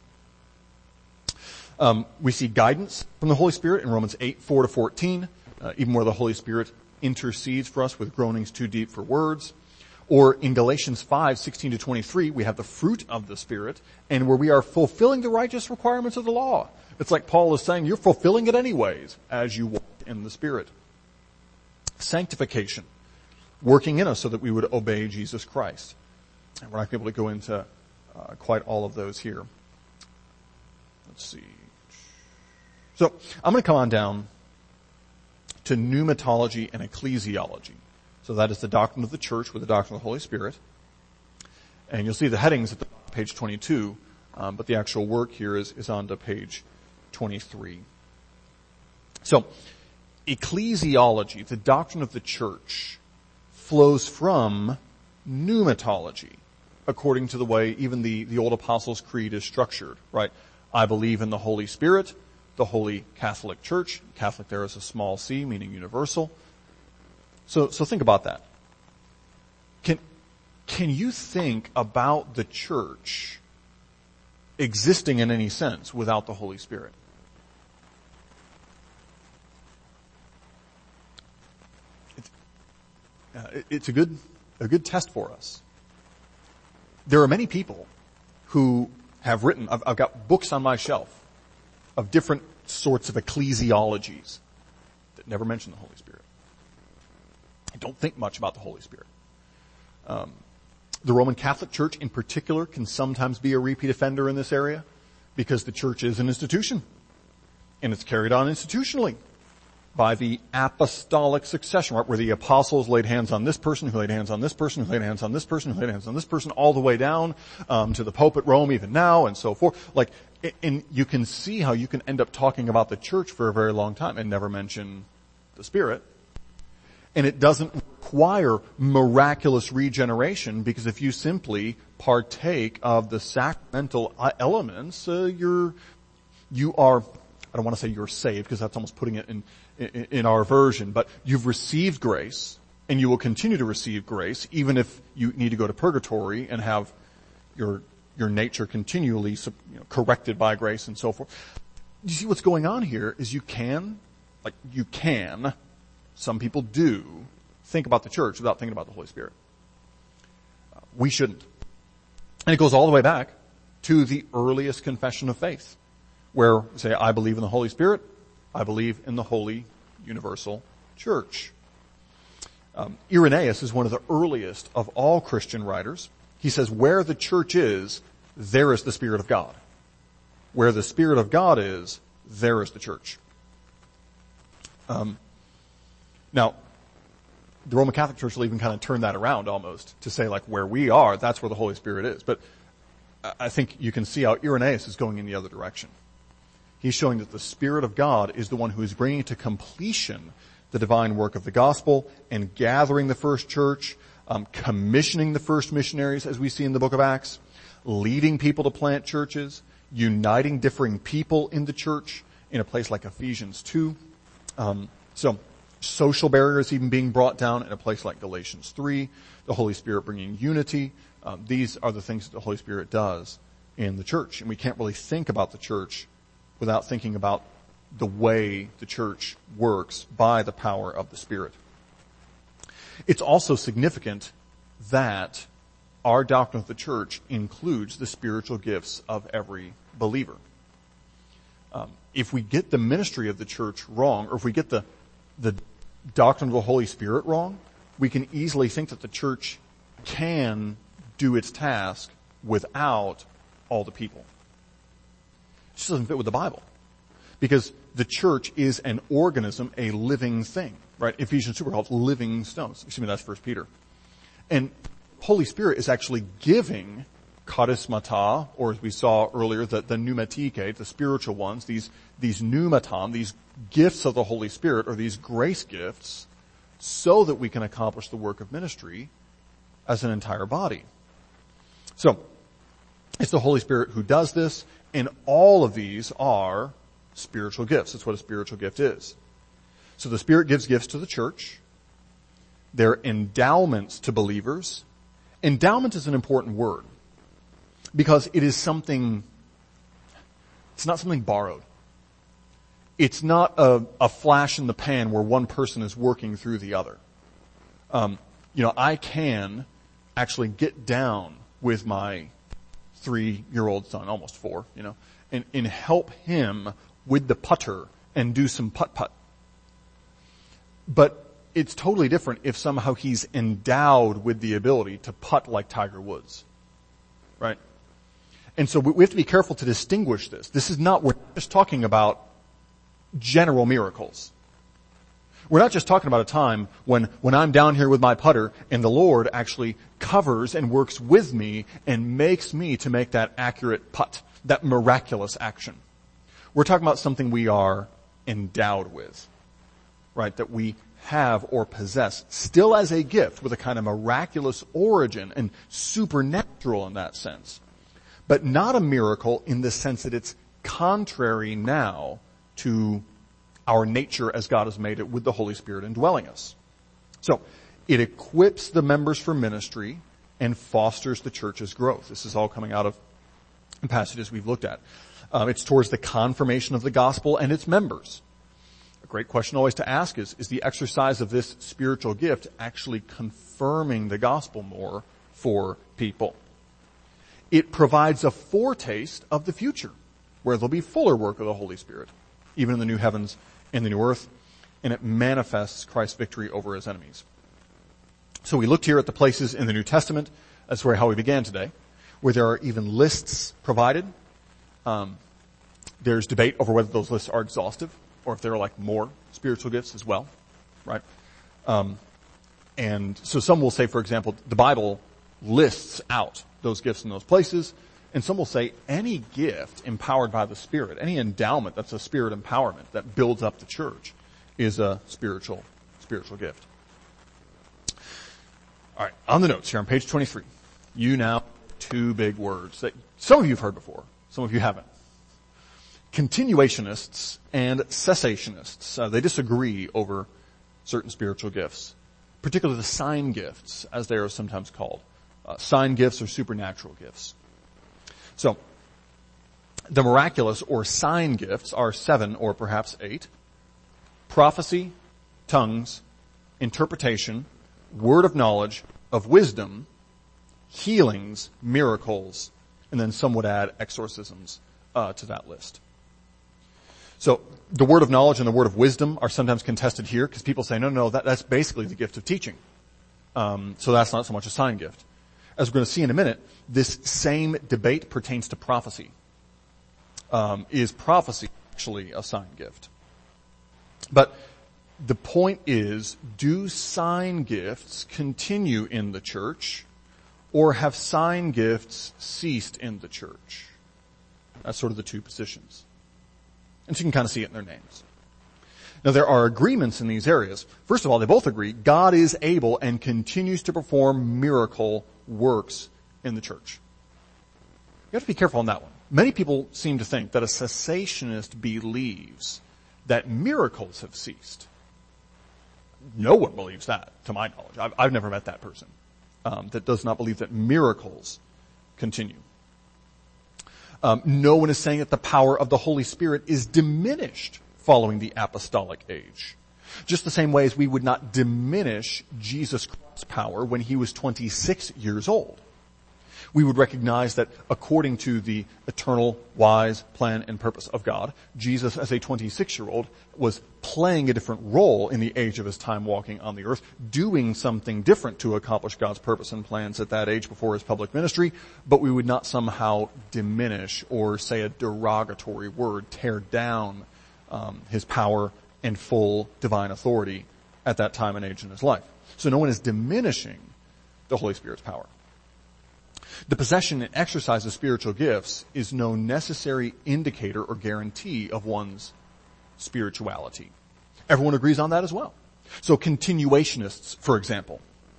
Um, we see guidance from the Holy Spirit in Romans eight, four to fourteen, uh, even where the Holy Spirit intercedes for us with groanings too deep for words. Or in Galatians five, sixteen to twenty-three, we have the fruit of the Spirit, and where we are fulfilling the righteous requirements of the law. It's like Paul is saying, you're fulfilling it anyways as you walk in the Spirit. Sanctification, working in us so that we would obey Jesus Christ. And we're not going to be able to go into uh, quite all of those here. Let's see. So I'm going to come on down to pneumatology and ecclesiology. So that is the doctrine of the church with the doctrine of the Holy Spirit. And you'll see the headings at the page twenty-two, um, but the actual work here is, is on to page twenty-three. So, ecclesiology, the doctrine of the church, flows from pneumatology, according to the way even the, the old Apostles' Creed is structured, right? I believe in the Holy Spirit, the Holy Catholic Church. Catholic there is a small c, meaning universal. So, so think about that. Can, can you think about the church existing in any sense without the Holy Spirit? It's, uh, it's a good, a good test for us. There are many people who have written, I've, I've got books on my shelf of different sorts of ecclesiologies that never mention the Holy Spirit. I don't think much about the Holy Spirit. Um, the Roman Catholic Church in particular can sometimes be a repeat offender in this area because the church is an institution and it's carried on institutionally by the apostolic succession, right, where the apostles laid hands on this person, who laid hands on this person, who laid hands on this person, who laid hands on this person, all the way down um, to the Pope at Rome even now and so forth. Like, and you can see how you can end up talking about the church for a very long time and never mention the Spirit. And it doesn't require miraculous regeneration, because if you simply partake of the sacramental elements, uh, you're, you are, I don't want to say you're saved, because that's almost putting it in, in, in our version, but you've received grace, and you will continue to receive grace, even if you need to go to purgatory and have your, your nature continually, you know, corrected by grace and so forth. You see what's going on here is you can, like, you can, some people do think about the church without thinking about the Holy Spirit. Uh, we shouldn't. And it goes all the way back to the earliest confession of faith, where we say, I believe in the Holy Spirit, I believe in the Holy Universal Church. Um, Irenaeus is one of the earliest of all Christian writers. He says, where the church is, there is the Spirit of God. Where the Spirit of God is, there is the church. Um, now, the Roman Catholic Church will even kind of turn that around almost to say, like, where we are, that's where the Holy Spirit is. But I think you can see how Irenaeus is going in the other direction. He's showing that the Spirit of God is the one who is bringing to completion the divine work of the gospel and gathering the first church, um, commissioning the first missionaries, as we see in the book of Acts, leading people to plant churches, uniting differing people in the church in a place like Ephesians two. Um, so social barriers even being brought down in a place like Galatians three, the Holy Spirit bringing unity. Um, these are the things that the Holy Spirit does in the church. And we can't really think about the church without thinking about the way the church works by the power of the Spirit. It's also significant that our doctrine of the church includes the spiritual gifts of every believer. Um, if we get the ministry of the church wrong, or if we get the, the doctrine of the Holy Spirit wrong, we can easily think that the church can do its task without all the people. It just doesn't fit with the Bible. Because the church is an organism, a living thing, right? Ephesians two calls living stones. Excuse me, that's First Peter. And Holy Spirit is actually giving charismata, or as we saw earlier, the, the pneumatike, the spiritual ones, these, these pneumaton, these gifts of the Holy Spirit, or these grace gifts, so that we can accomplish the work of ministry as an entire body. So, it's the Holy Spirit who does this, and all of these are spiritual gifts. That's what a spiritual gift is. So the Spirit gives gifts to the church. They're endowments to believers. Endowment is an important word because it is something, it's not something borrowed. It's not a, a flash in the pan where one person is working through the other. Um, you know, I can actually get down with my three-year-old son, almost four, you know, and, and help him with the putter and do some putt-putt. But it's totally different if somehow he's endowed with the ability to putt like Tiger Woods. Right? And so we have to be careful to distinguish this. This is not, we're just talking about general miracles. We're not just talking about a time when, when I'm down here with my putter and the Lord actually covers and works with me and makes me to make that accurate putt, that miraculous action. We're talking about something we are endowed with, right? That we have or possess still as a gift with a kind of miraculous origin and supernatural in that sense. But not a miracle in the sense that it's contrary now to our nature as God has made it with the Holy Spirit indwelling us. So, it equips the members for ministry and fosters the church's growth. This is all coming out of passages we've looked at. Um, it's towards the confirmation of the gospel and its members. A great question always to ask is, is the exercise of this spiritual gift actually confirming the gospel more for people? It provides a foretaste of the future, where there'll be fuller work of the Holy Spirit, even in the new heavens and the new earth, and it manifests Christ's victory over his enemies. So we looked here at the places in the New Testament, that's where how we began today, where there are even lists provided. Um, there's debate over whether those lists are exhaustive or if there are like more spiritual gifts as well, right? Um, and so some will say, for example, the Bible lists out those gifts in those places, and some will say any gift empowered by the Spirit, any endowment that's a Spirit empowerment that builds up the church is a spiritual, spiritual gift. All right, on the notes here on page twenty-three, you now two big words that some of you have heard before. Some of you haven't. Continuationists and cessationists. Uh, they disagree over certain spiritual gifts, particularly the sign gifts, as they are sometimes called. Uh, sign gifts or supernatural gifts. So, the miraculous or sign gifts are seven or perhaps eight. Prophecy, tongues, interpretation, word of knowledge, of wisdom, healings, miracles, and then some would add exorcisms uh, to that list. So the word of knowledge and the word of wisdom are sometimes contested here because people say, no, no, that, that's basically the gift of teaching. Um, so that's not so much a sign gift. As we're going to see in a minute, this same debate pertains to prophecy. um, is prophecy actually a sign gift? But the point is, do sign gifts continue in the church, or have sign gifts ceased in the church? That's sort of the two positions. And so you can kind of see it in their names. Now there are agreements in these areas. First of all, they both agree God is able and continues to perform miracle works in the church. You have to be careful on that one. Many people seem to think that a cessationist believes that miracles have ceased. No one believes that, to my knowledge. I've, I've never met that person um, that does not believe that miracles continue. Um, no one is saying that the power of the Holy Spirit is diminished following the apostolic age. Just the same way as we would not diminish Jesus Christ's power when he was twenty-six years old. We would recognize that according to the eternal, wise plan and purpose of God, Jesus as a twenty-six-year-old was playing a different role in the age of his time walking on the earth, doing something different to accomplish God's purpose and plans at that age before his public ministry, but we would not somehow diminish or say a derogatory word, tear down um, his power and full divine authority at that time and age in his life. So no one is diminishing the Holy Spirit's power. The possession and exercise of spiritual gifts is no necessary indicator or guarantee of one's spirituality. Everyone agrees on that as well. So continuationists, for example.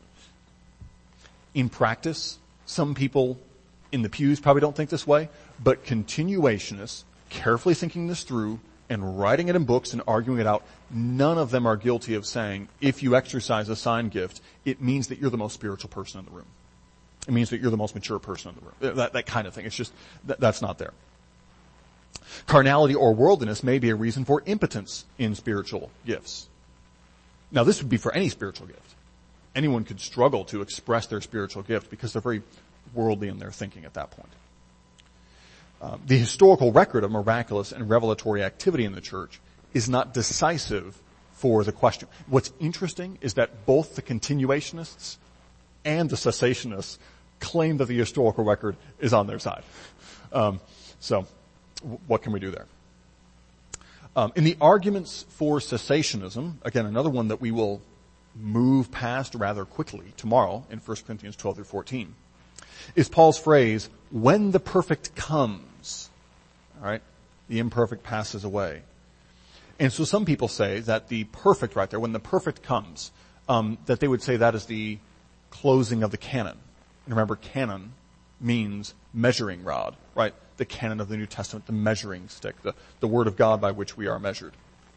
In practice, some people in the pews probably don't think this way, but continuationists, carefully thinking this through and writing it in books and arguing it out, none of them are guilty of saying, if you exercise a sign gift, it means that you're the most spiritual person in the room. It means that you're the most mature person in the room. That, that kind of thing. It's just, that, that's not there. Carnality or worldliness may be a reason for impotence in spiritual gifts. Now this would be for any spiritual gift. Anyone could struggle to express their spiritual gift because they're very worldly in their thinking at that point. Um, the historical record of miraculous and revelatory activity in the church is not decisive for the question. What's interesting is that both the continuationists and the cessationists claim that the historical record is on their side. Um, so, w- what can we do there? Um, in the arguments for cessationism, again, another one that we will move past rather quickly tomorrow in First Corinthians twelve through fourteen, is Paul's phrase, when the perfect comes. All right? The imperfect passes away. And so some people say that the perfect right there, when the perfect comes, um, that they would say that is the closing of the canon. And remember, canon means measuring rod, right? The canon of the New Testament, the measuring stick, the, the word of God by which we are measured.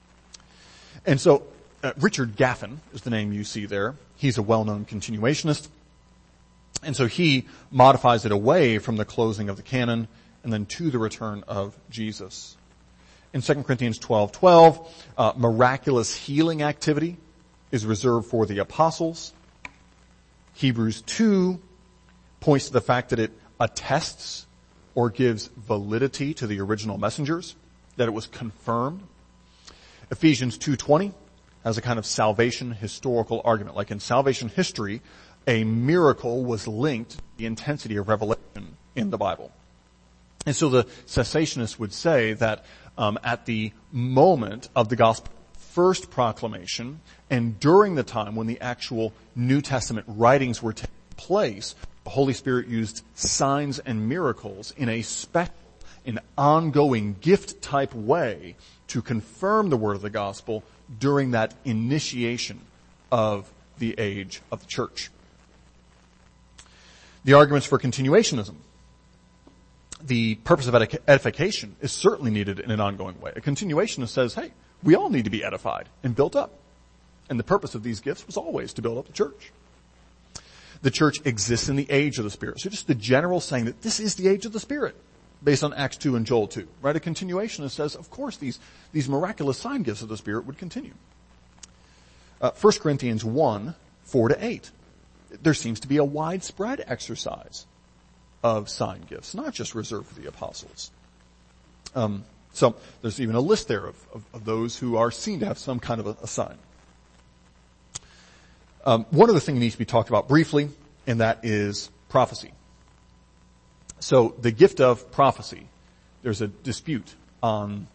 And so, uh, Richard Gaffin is the name you see there. He's a well-known continuationist. And so he modifies it away from the closing of the canon and then to the return of Jesus. In Second Corinthians twelve twelve, uh, miraculous healing activity is reserved for the apostles. Hebrews two points to the fact that it attests or gives validity to the original messengers, that it was confirmed. Ephesians two twenty has a kind of salvation historical argument. Like in salvation history, a miracle was linked to the intensity of revelation in the Bible. And so the cessationists would say that um, at the moment of the gospel first proclamation, and during the time when the actual New Testament writings were taking place, the Holy Spirit used signs and miracles in a special, an ongoing gift-type way to confirm the word of the gospel during that initiation of the age of the church. The arguments for continuationism. The purpose of edification is certainly needed in an ongoing way. A continuationist says, hey, we all need to be edified and built up. And the purpose of these gifts was always to build up the church. The church exists in the age of the Spirit. So just the general saying that this is the age of the Spirit, based on Acts two and Joel two. Right? A continuationist says, of course, these, these miraculous sign gifts of the Spirit would continue. Uh, First Corinthians one, four to eight. There seems to be a widespread exercise of sign gifts, not just reserved for the apostles. Um, so there's even a list there of, of, of those who are seen to have some kind of a, a sign. Um, one other thing that needs to be talked about briefly, and that is prophecy. So the gift of prophecy, there's a dispute on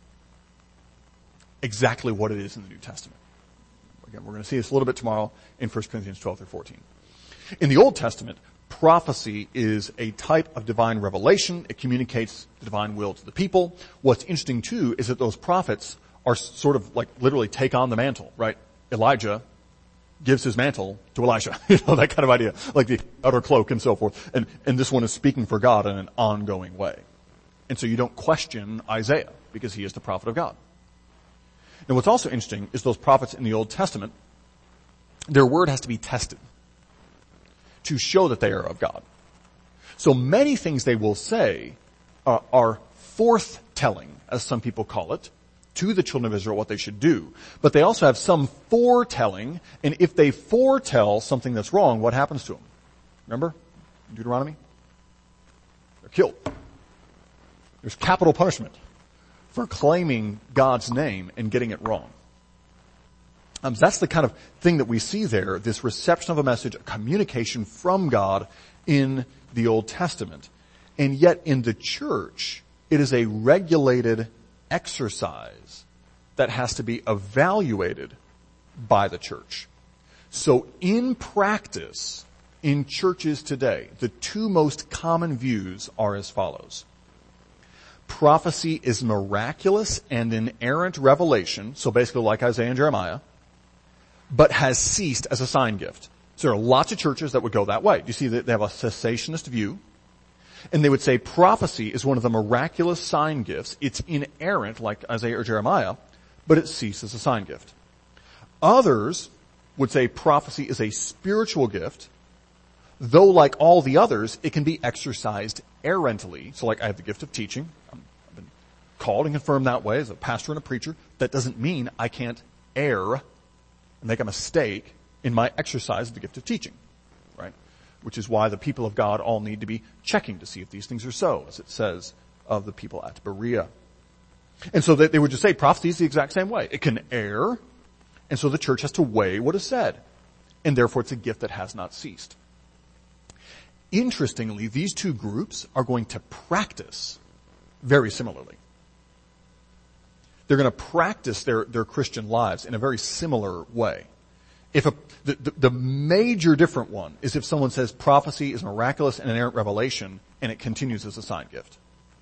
exactly what it is in the New Testament. Again, we're going to see this a little bit tomorrow in First Corinthians twelve through fourteen. In the Old Testament, prophecy is a type of divine revelation. It communicates the divine will to the people. What's interesting too is that those prophets are sort of like literally take on the mantle, right? Elijah gives his mantle to Elisha, you know, that kind of idea, like the outer cloak and so forth. And, and this one is speaking for God in an ongoing way. And so you don't question Isaiah because he is the prophet of God. Now what's also interesting is those prophets in the Old Testament, their word has to be tested to show that they are of God. So many things they will say uh, are forthtelling, as some people call it, to the children of Israel what they should do. But they also have some foretelling, and if they foretell something that's wrong, what happens to them? Remember? Deuteronomy? They're killed. There's capital punishment for claiming God's name and getting it wrong. Um, so that's the kind of thing that we see there, this reception of a message, a communication from God in the Old Testament. And yet in the church, it is a regulated exercise that has to be evaluated by the church. So in practice, in churches today, the two most common views are as follows. Prophecy is miraculous and inerrant revelation, so basically like Isaiah and Jeremiah, but has ceased as a sign gift. So there are lots of churches that would go that way. Do you see that they have a cessationist view? And they would say prophecy is one of the miraculous sign gifts. It's inerrant, like Isaiah or Jeremiah, but it ceases as a sign gift. Others would say prophecy is a spiritual gift, though like all the others, it can be exercised errantly. So like I have the gift of teaching. I've been called and confirmed that way as a pastor and a preacher. That doesn't mean I can't err and make a mistake in my exercise of the gift of teaching, right? Which is why the people of God all need to be checking to see if these things are so, as it says of the people at Berea. And so they, they would just say prophecy is the exact same way. It can err, and so the church has to weigh what is said, and therefore it's a gift that has not ceased. Interestingly, these two groups are going to practice very similarly. They're going to practice their, their Christian lives in a very similar way. If a, the, the, the major different one is if someone says prophecy is miraculous and inerrant revelation and it continues as a sign gift.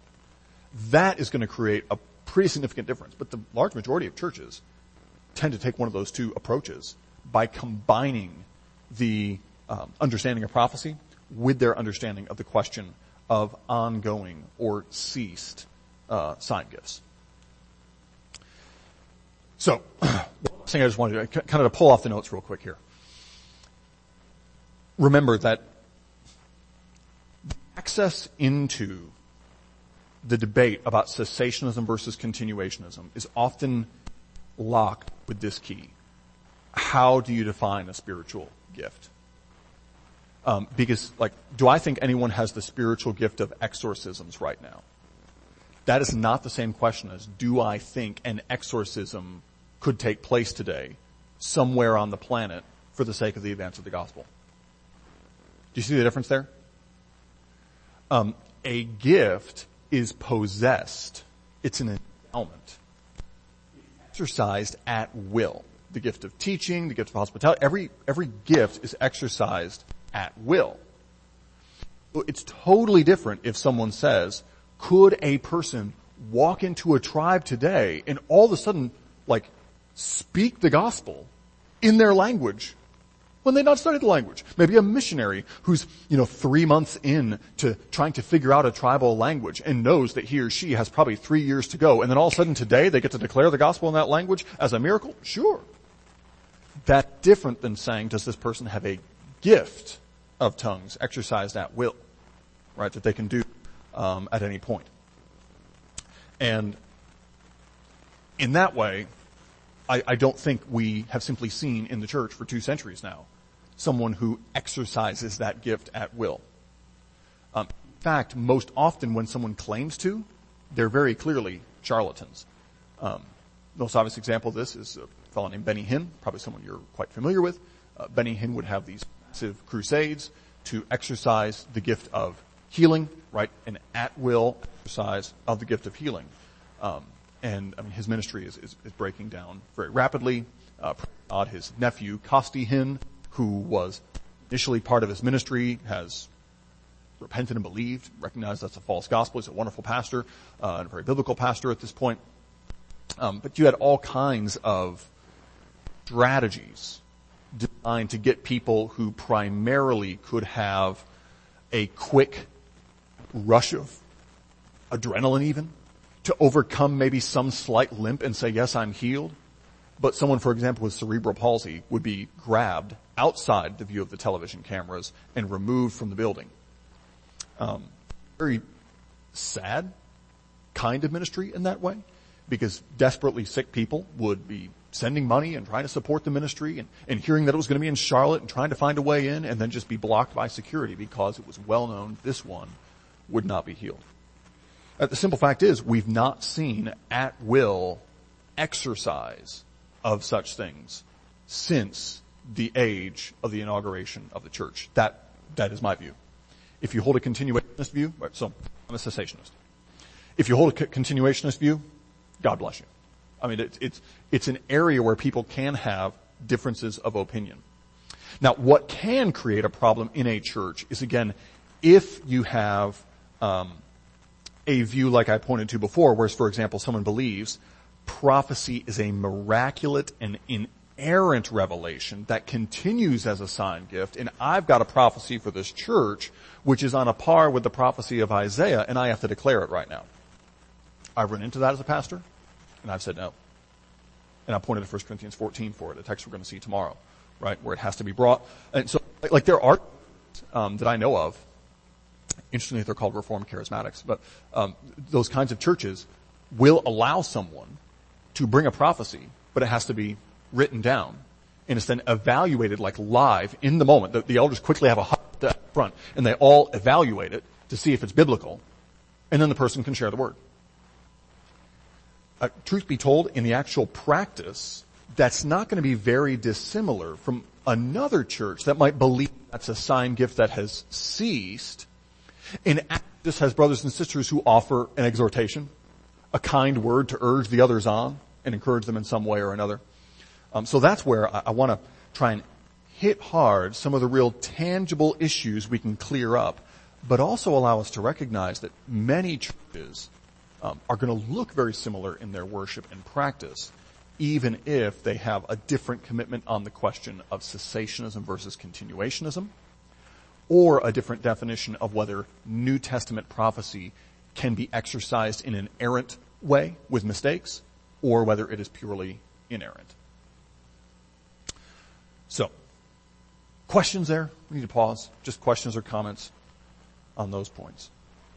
That is going to create a pretty significant difference. But the large majority of churches tend to take one of those two approaches by combining the um, understanding of prophecy with their understanding of the question of ongoing or ceased uh, sign gifts. So, one thing I just wanted to kind of to pull off the notes real quick here. Remember that access into the debate about cessationism versus continuationism is often locked with this key. How do you define a spiritual gift? Um, because, like, do I think anyone has the spiritual gift of exorcisms right now? That is not the same question as do I think an exorcism could take place today somewhere on the planet for the sake of the advance of the gospel. Do you see the difference there? Um, a gift is possessed. It's an endowment. Exercised at will. The gift of teaching, the gift of hospitality, every, every gift is exercised at will. It's totally different if someone says, could a person walk into a tribe today and all of a sudden, like, speak the gospel in their language when they've not studied the language? Maybe a missionary who's, you know, three months in to trying to figure out a tribal language and knows that he or she has probably three years to go. And then all of a sudden today they get to declare the gospel in that language as a miracle? Sure. That's different than saying, does this person have a gift of tongues exercised at will, right, that they can do um, at any point. And in that way, I, I don't think we have simply seen in the church for two centuries now someone who exercises that gift at will. Um, in fact, most often when someone claims to, they're very clearly charlatans. Um, the most obvious example of this is a fellow named Benny Hinn, probably someone you're quite familiar with. Uh, Benny Hinn would have these massive crusades to exercise the gift of healing, right? An at-will exercise of the gift of healing. Um, and I mean, his ministry is, is, is breaking down very rapidly. Uh, God, his nephew, Costihin, who was initially part of his ministry, has repented and believed, recognized that's a false gospel. He's a wonderful pastor, uh, and a very biblical pastor at this point. Um, but you had all kinds of strategies designed to get people who primarily could have a quick rush of adrenaline even to overcome maybe some slight limp and say, yes, I'm healed. But someone, for example, with cerebral palsy would be grabbed outside the view of the television cameras and removed from the building. Um, very sad kind of ministry in that way, because desperately sick people would be sending money and trying to support the ministry and, and hearing that it was going to be in Charlotte and trying to find a way in, and then just be blocked by security because it was well known this one would not be healed. Uh, the simple fact is we've not seen at will exercise of such things since the age of the inauguration of the church. That, that is my view. If you hold a continuationist view, right, so I'm a cessationist. If you hold a continuationist view, God bless you. I mean, it, it's, it's an area where people can have differences of opinion. Now, what can create a problem in a church is, again, if you have, um, a view like I pointed to before, whereas, for example, someone believes prophecy is a miraculous and inerrant revelation that continues as a sign gift, and I've got a prophecy for this church which is on a par with the prophecy of Isaiah, and I have to declare it right now. I've run into that as a pastor, and I've said no. And I pointed to First Corinthians fourteen for it, a text we're going to see tomorrow, right, where it has to be brought. And so, like, like there are um, that I know of. Interestingly, they're called Reformed Charismatics, but um, those kinds of churches will allow someone to bring a prophecy, but it has to be written down, and it's then evaluated like live in the moment. The, the elders quickly have a hut up front, and they all evaluate it to see if it's biblical, and then the person can share the word. Uh, truth be told, in the actual practice, that's not going to be very dissimilar from another church that might believe that's a sign gift that has ceased, and just has brothers and sisters who offer an exhortation, a kind word to urge the others on and encourage them in some way or another. Um, so that's where I, I want to try and hit hard some of the real tangible issues we can clear up, but also allow us to recognize that many churches um, are going to look very similar in their worship and practice, even if they have a different commitment on the question of cessationism versus continuationism, or a different definition of whether New Testament prophecy can be exercised in an errant way with mistakes, or whether it is purely inerrant. So, questions there? We need to pause. Just questions or comments on those points.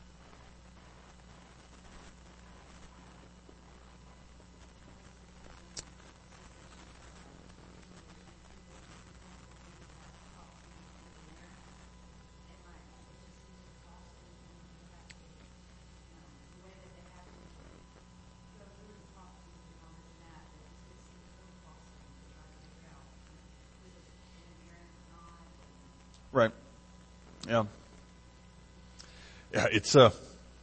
Right. Yeah. Yeah, it's, uh,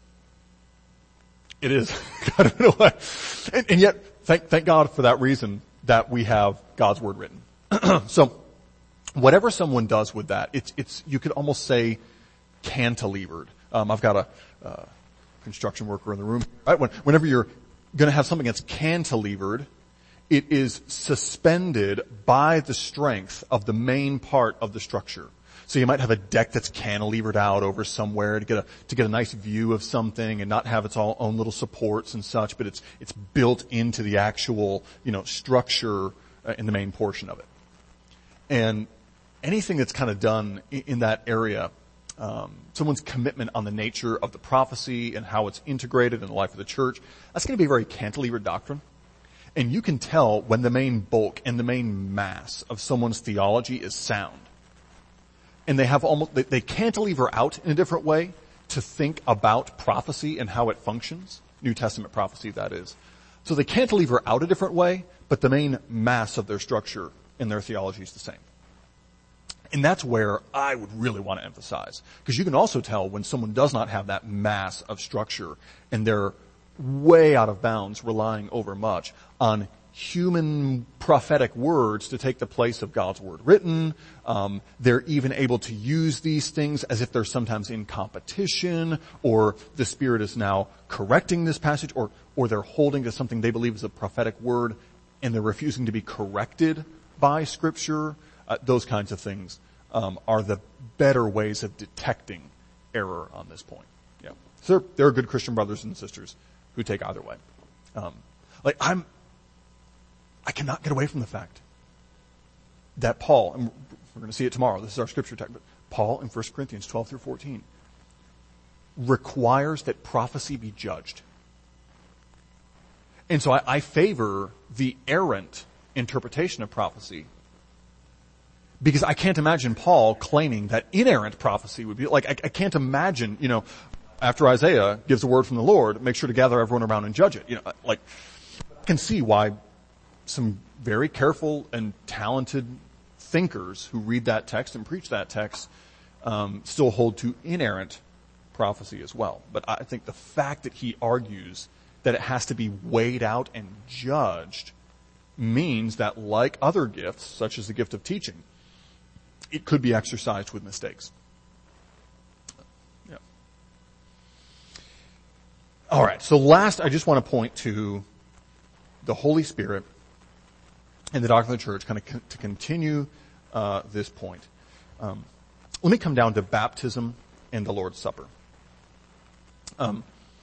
it is. I don't know why. And, and yet, thank, thank God for that reason that we have God's Word written. So, whatever someone does with that, it's, it's, you could almost say cantilevered. Um, I've got a, uh, construction worker in the room. Right? When, whenever you're gonna have something that's cantilevered, it is suspended by the strength of the main part of the structure. So you might have a deck that's cantilevered out over somewhere to get a, to get a nice view of something and not have its all own little supports and such, but it's, it's built into the actual, you know, structure uh, in the main portion of it. And anything that's kind of done in, in that area, um, someone's commitment on the nature of the prophecy and how it's integrated in the life of the church, that's going to be a very cantilevered doctrine. And you can tell when the main bulk and the main mass of someone's theology is sound. And they have almost, they, they cantilever out in a different way to think about prophecy and how it functions. New Testament prophecy, that is. So they cantilever out a different way, but the main mass of their structure and their theology is the same. And that's where I would really want to emphasize. Because you can also tell when someone does not have that mass of structure and they're way out of bounds, relying over much on human prophetic words to take the place of God's word written. Um, they're even able to use these things as if they're sometimes in competition, or the Spirit is now correcting this passage, or, or they're holding to something they believe is a prophetic word and they're refusing to be corrected by Scripture. Uh, those kinds of things um, are the better ways of detecting error on this point. Yeah, so there, there are good Christian brothers and sisters who take either way. Um, like I'm, I cannot get away from the fact that Paul, and we're going to see it tomorrow. This is our scripture text, but Paul in First Corinthians twelve through fourteen requires that prophecy be judged, and so I, I favor the errant interpretation of prophecy. Because I can't imagine Paul claiming that inerrant prophecy would be, like, I, I can't imagine, you know, after Isaiah gives a word from the Lord, make sure to gather everyone around and judge it. You know, like, I can see why some very careful and talented thinkers who read that text and preach that text um, still hold to inerrant prophecy as well. But I think the fact that he argues that it has to be weighed out and judged means that, like other gifts, such as the gift of teaching, it could be exercised with mistakes. Yeah. All right. So last, I just want to point to the Holy Spirit and the doctrine of the church, kind of con- to continue uh, this point. Um, let me come down to baptism and the Lord's Supper. Um,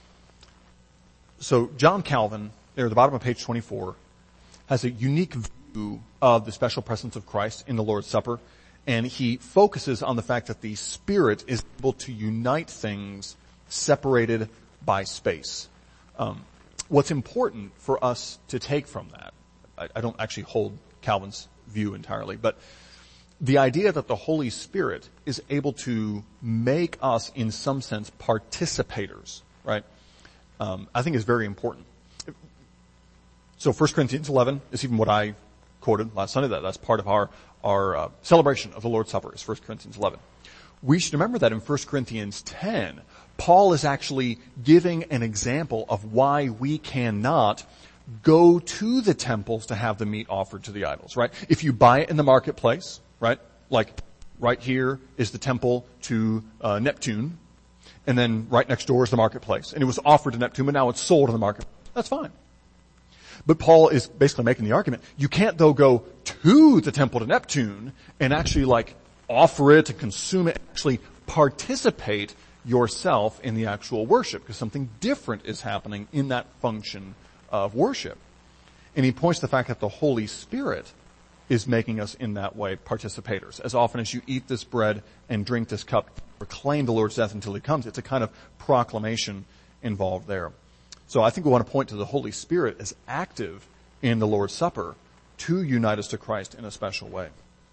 so John Calvin, there at the bottom of page twenty-four, has a unique view of the special presence of Christ in the Lord's Supper. And he focuses on the fact that the Spirit is able to unite things separated by space. Um, what's important for us to take from that, I, I don't actually hold Calvin's view entirely, but the idea that the Holy Spirit is able to make us, in some sense, participators, right, um, I think is very important. So First Corinthians eleven is even what I quoted last Sunday. That that's part of our our uh, celebration of the Lord's Supper is First Corinthians eleven. We should remember that in First Corinthians ten, Paul is actually giving an example of why we cannot go to the temples to have the meat offered to the idols, right? If you buy it in the marketplace, right, like right here is the temple to uh, Neptune, and then right next door is the marketplace, and it was offered to Neptune, but now it's sold in the market. That's fine. But Paul is basically making the argument, you can't though go to the temple to Neptune and actually like offer it, to consume it, actually participate yourself in the actual worship, because something different is happening in that function of worship. And he points to the fact that the Holy Spirit is making us in that way participators. As often as you eat this bread and drink this cup, proclaim the Lord's death until he comes. It's a kind of proclamation involved there. So I think we want to point to the Holy Spirit as active in the Lord's Supper to unite us to Christ in a special way.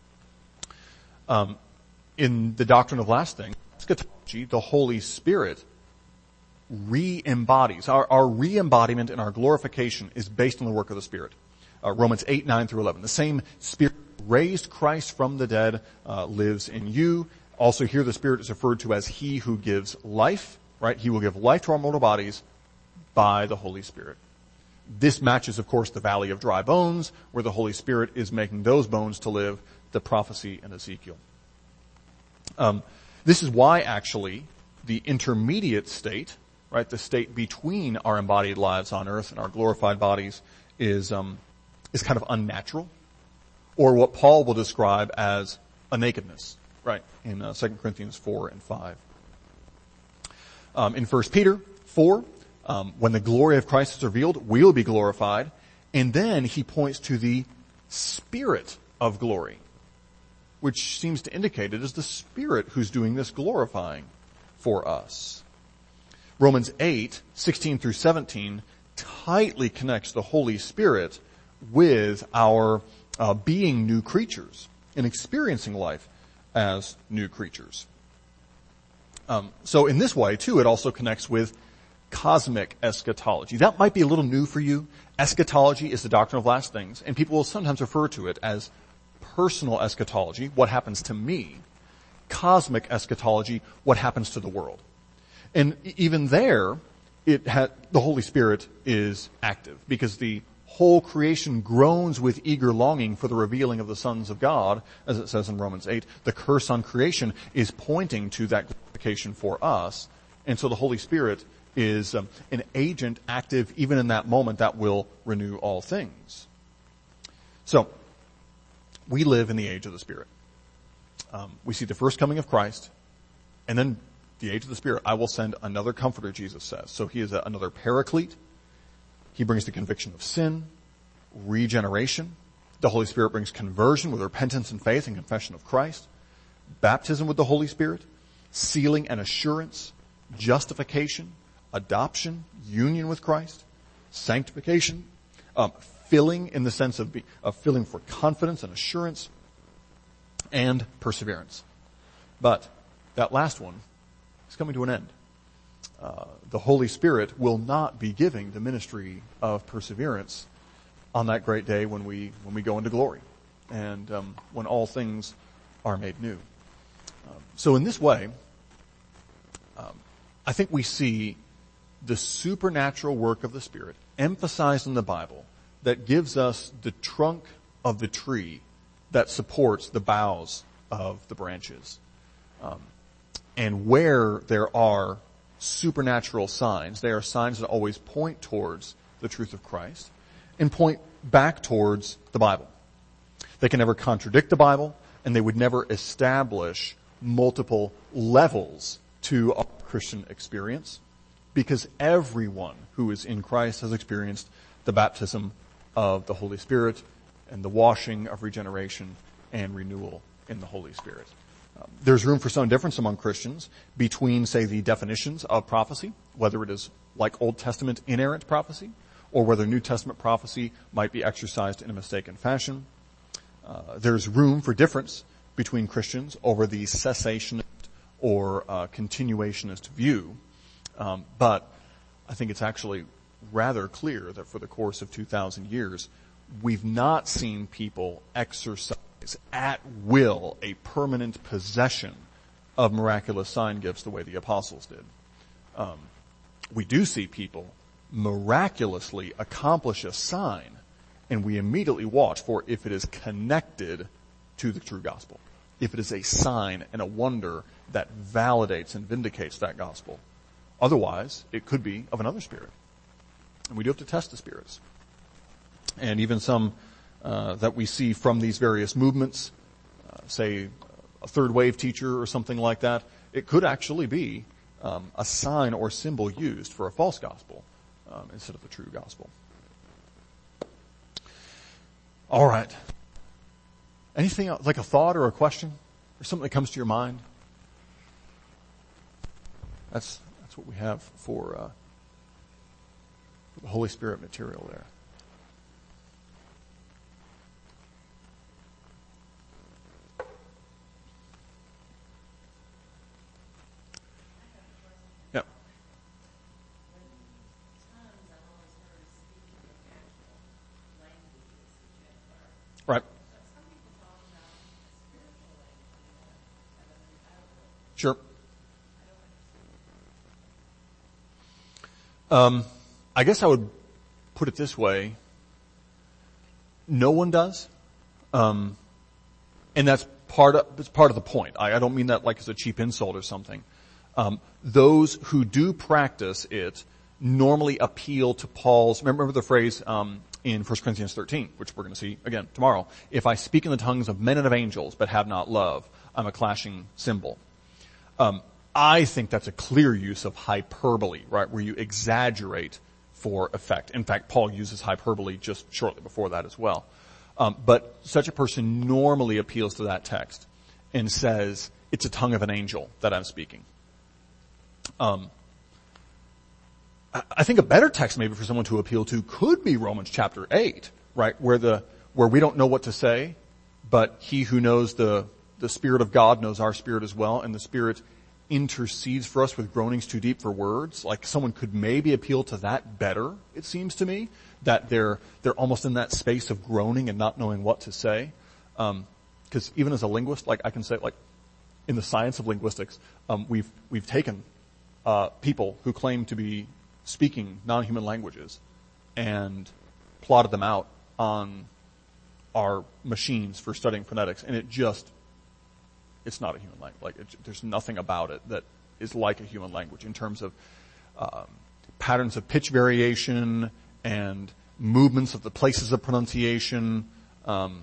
Um, in the doctrine of last thing, eschatology, the Holy Spirit re-embodies. Our, our re-embodiment and our glorification is based on the work of the Spirit. Uh, Romans eight, nine through eleven. The same Spirit raised Christ from the dead uh, lives in you. Also here the Spirit is referred to as He who gives life, right? He will give life to our mortal bodies by the Holy Spirit. This matches, of course, the valley of dry bones, where the Holy Spirit is making those bones to live, the prophecy in Ezekiel. Um, this is why, actually, the intermediate state, right, the state between our embodied lives on earth and our glorified bodies, is um, is kind of unnatural, or what Paul will describe as a nakedness, right, in uh, Second Corinthians four and five. Um, in First Peter four, Um, when the glory of Christ is revealed, we'll be glorified. And then he points to the Spirit of glory, which seems to indicate it is the Spirit who's doing this glorifying for us. Romans eight, sixteen through seventeen tightly connects the Holy Spirit with our uh, being new creatures and experiencing life as new creatures. Um, so in this way, too, it also connects with cosmic eschatology. That might be a little new for you. Eschatology is the doctrine of last things, and people will sometimes refer to it as personal eschatology, what happens to me, cosmic eschatology, what happens to the world. And even there, it ha- the Holy Spirit is active because the whole creation groans with eager longing for the revealing of the sons of God, as it says in Romans eight. The curse on creation is pointing to that glorification for us. And so the Holy Spirit is um, an agent active even in that moment that will renew all things. So, we live in the age of the Spirit. Um, we see the first coming of Christ, and then the age of the Spirit. I will send another comforter, Jesus says. So he is a, another paraclete. He brings the conviction of sin, regeneration. The Holy Spirit brings conversion with repentance and faith and confession of Christ. Baptism with the Holy Spirit, sealing and assurance, justification, adoption, union with Christ, sanctification, um, filling in the sense of, be, of filling for confidence and assurance, and perseverance. But that last one is coming to an end. Uh, the Holy Spirit will not be giving the ministry of perseverance on that great day when we when we go into glory and um, when all things are made new. Um, so in this way, um, I think we see the supernatural work of the Spirit emphasized in the Bible that gives us the trunk of the tree that supports the boughs of the branches. Um, and where there are supernatural signs, they are signs that always point towards the truth of Christ and point back towards the Bible. They can never contradict the Bible, and they would never establish multiple levels to our Christian experience, because everyone who is in Christ has experienced the baptism of the Holy Spirit and the washing of regeneration and renewal in the Holy Spirit. Um, there's room for some difference among Christians between, say, the definitions of prophecy, whether it is like Old Testament inerrant prophecy, or whether New Testament prophecy might be exercised in a mistaken fashion. Uh, there's room for difference between Christians over the cessationist or uh, continuationist view. Um, but I think it's actually rather clear that for the course of two thousand years, we've not seen people exercise at will a permanent possession of miraculous sign gifts the way the apostles did. Um, we do see people miraculously accomplish a sign, and we immediately watch for if it is connected to the true gospel, if it is a sign and a wonder that validates and vindicates that gospel. Otherwise, it could be of another spirit. And we do have to test the spirits. And even some uh, that we see from these various movements, uh, say a third wave teacher or something like that, it could actually be um, a sign or symbol used for a false gospel um, instead of the true gospel. All right. Anything else, like a thought or a question or something that comes to your mind? That's that's what we have for, uh, for the Holy Spirit material there. Yep. Right. Sure. Um, I guess I would put it this way. No one does. Um, and that's part of, that's part of the point. I, I don't mean that like as a cheap insult or something. Um, those who do practice it normally appeal to Paul's, remember the phrase, um, in First Corinthians thirteen, which we're going to see again tomorrow. If I speak in the tongues of men and of angels, but have not love, I'm a clashing cymbal. Um, I think that's a clear use of hyperbole, right, where you exaggerate for effect. In fact, Paul uses hyperbole just shortly before that as well. Um, but such a person normally appeals to that text and says, it's a tongue of an angel that I'm speaking. Um, I think a better text maybe for someone to appeal to could be Romans chapter eight, right, where the where we don't know what to say, but he who knows the the Spirit of God knows our spirit as well, and the Spirit intercedes for us with groanings too deep for words. Like someone could maybe appeal to that better, it seems to me, that they're they're almost in that space of groaning and not knowing what to say. Um, cause even as a linguist, like I can say, like in the science of linguistics, um, we've, we've taken, uh, people who claim to be speaking non-human languages and plotted them out on our machines for studying phonetics, and it just, it's not a human language. Like, it, there's nothing about it that is like a human language in terms of um, patterns of pitch variation and movements of the places of pronunciation. Um,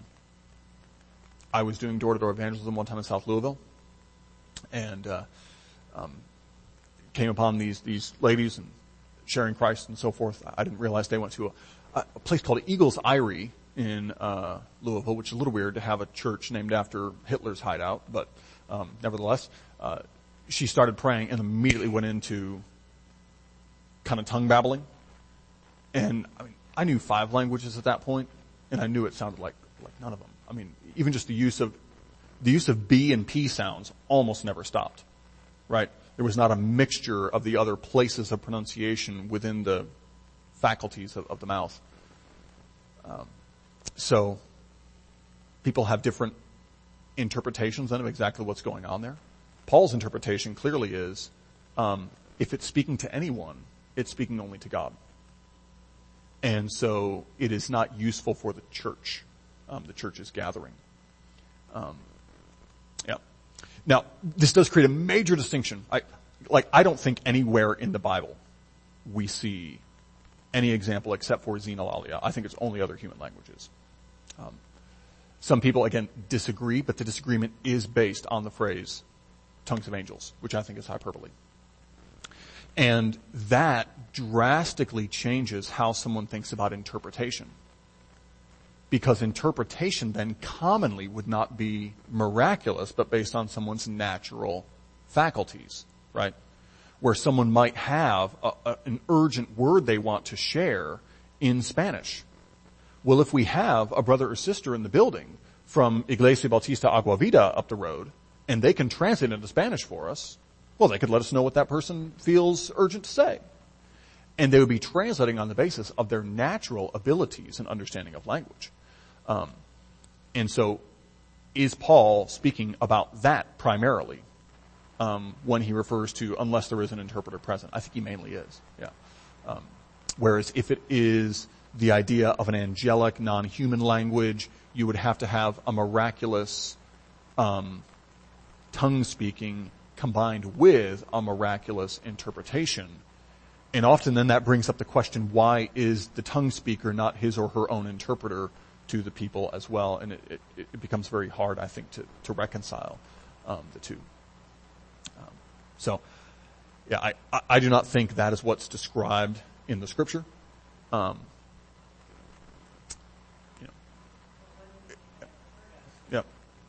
I was doing door-to-door evangelism one time in South Louisville, and uh, um, came upon these these ladies and sharing Christ and so forth. I didn't realize they went to a, a place called Eagles Eyrie in uh Louisville, which is a little weird to have a church named after Hitler's hideout, but um nevertheless, uh she started praying and immediately went into kind of tongue babbling. And I mean, I knew five languages at that point, and I knew it sounded like like none of them. I mean, even just the use of the use of B and P sounds almost never stopped. Right? There was not a mixture of the other places of pronunciation within the faculties of, of the mouth. Um So, people have different interpretations then of exactly what's going on there. Paul's interpretation clearly is, um, if it's speaking to anyone, it's speaking only to God. And so, it is not useful for the church. Um, the church's gathering. Um, yeah. Now, this does create a major distinction. I, like, I don't think anywhere in the Bible we see any example except for xenolalia. I think it's only other human languages. Um, some people, again, disagree, but the disagreement is based on the phrase tongues of angels, which I think is hyperbole. And that drastically changes how someone thinks about interpretation. Because interpretation then commonly would not be miraculous, but based on someone's natural faculties, right? Where someone might have a, a, an urgent word they want to share in Spanish. Well, if we have a brother or sister in the building from Iglesia Bautista Agua Vida up the road, and they can translate into Spanish for us, well, they could let us know what that person feels urgent to say. And they would be translating on the basis of their natural abilities and understanding of language. Um, and so, is Paul speaking about that primarily um, when he refers to unless there is an interpreter present? I think he mainly is, yeah. Um, whereas if it is the idea of an angelic, non-human language, you would have to have a miraculous um, tongue speaking combined with a miraculous interpretation. And often then that brings up the question, why is the tongue speaker not his or her own interpreter to the people as well? And it, it, it becomes very hard, I think, to, to reconcile um, the two. Um, so, yeah, I, I, I do not think that is what's described in the scripture. Um, you know. Yeah.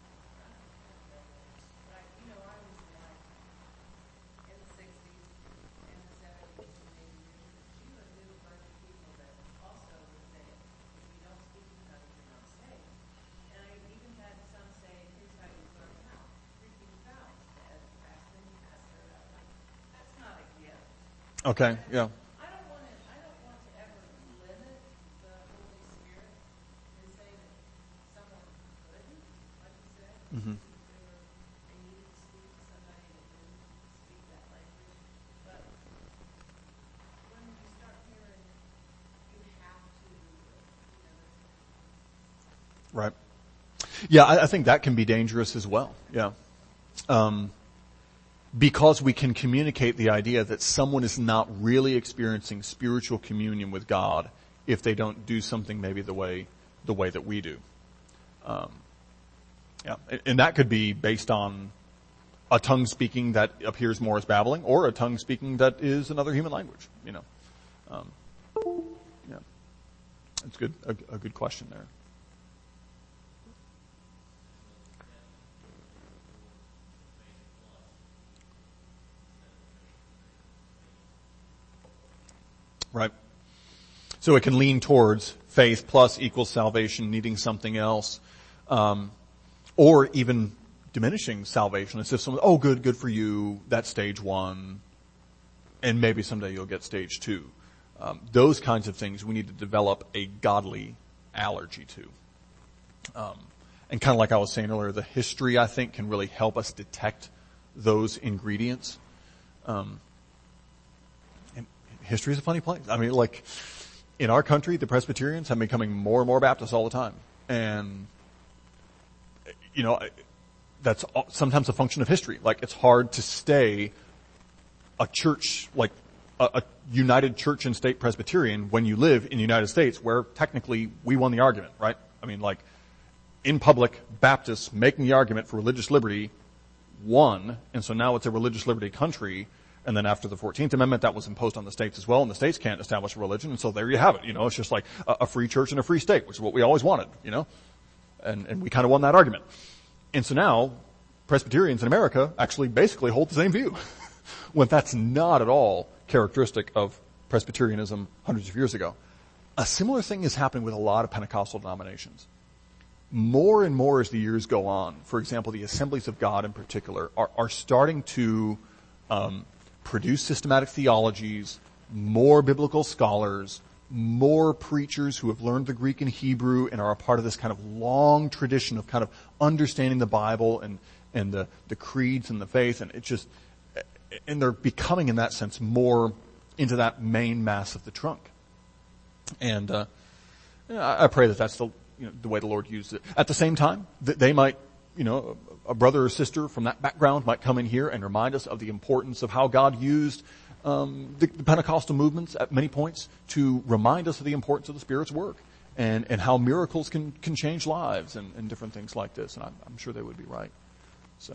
Okay, yeah. I don't want to, I don't want to ever limit the Holy Spirit and say that someone couldn't, like you said, Mm-hmm. if they were, they needed to speak to somebody that didn't speak that language. But when you start hearing, you have to, you know, Right. Yeah, I, I think that can be dangerous as well. Yeah. Um, because we can communicate the idea that someone is not really experiencing spiritual communion with God if they don't do something maybe the way, the way that we do. Um, yeah. And, and that could be based on a tongue speaking that appears more as babbling, or a tongue speaking that is another human language, you know. Um, yeah. It's good, a, a good question there. Right. So it can lean towards faith plus equals salvation, needing something else, um, or even diminishing salvation. As if someone, oh, good, good for you. That's stage one, and maybe someday you'll get stage two. Um, those kinds of things we need to develop a godly allergy to. Um, and kind of like I was saying earlier, the history, I think, can really help us detect those ingredients. Um, and history is a funny place. I mean, like, in our country, the Presbyterians have been becoming more and more Baptist all the time. And, you know, that's sometimes a function of history. Like, it's hard to stay a church, like a, a united church and state Presbyterian when you live in the United States, where technically we won the argument, right? I mean, like, in public, Baptists making the argument for religious liberty won, and so now it's a religious liberty country. And then after the fourteenth Amendment, that was imposed on the states as well, and the states can't establish a religion, and so there you have it. You know, it's just like a, a free church and a free state, which is what we always wanted, you know? And, and we kind of won that argument. And so now, Presbyterians in America actually basically hold the same view. When that's not at all characteristic of Presbyterianism hundreds of years ago. A similar thing is happening with a lot of Pentecostal denominations. More and more as the years go on, for example, the Assemblies of God in particular, are, are starting to um, produce systematic theologies, more biblical scholars, more preachers who have learned the Greek and Hebrew and are a part of this kind of long tradition of kind of understanding the Bible and, and the, the creeds and the faith. And it just, and they're becoming in that sense more into that main mass of the trunk. And, uh, I pray that that's the, you know, the way the Lord used it. At the same time, that they might, you know, a brother or sister from that background might come in here and remind us of the importance of how God used um, the, the Pentecostal movements at many points to remind us of the importance of the Spirit's work and, and how miracles can, can change lives and, and different things like this. And I'm, I'm sure they would be right. So.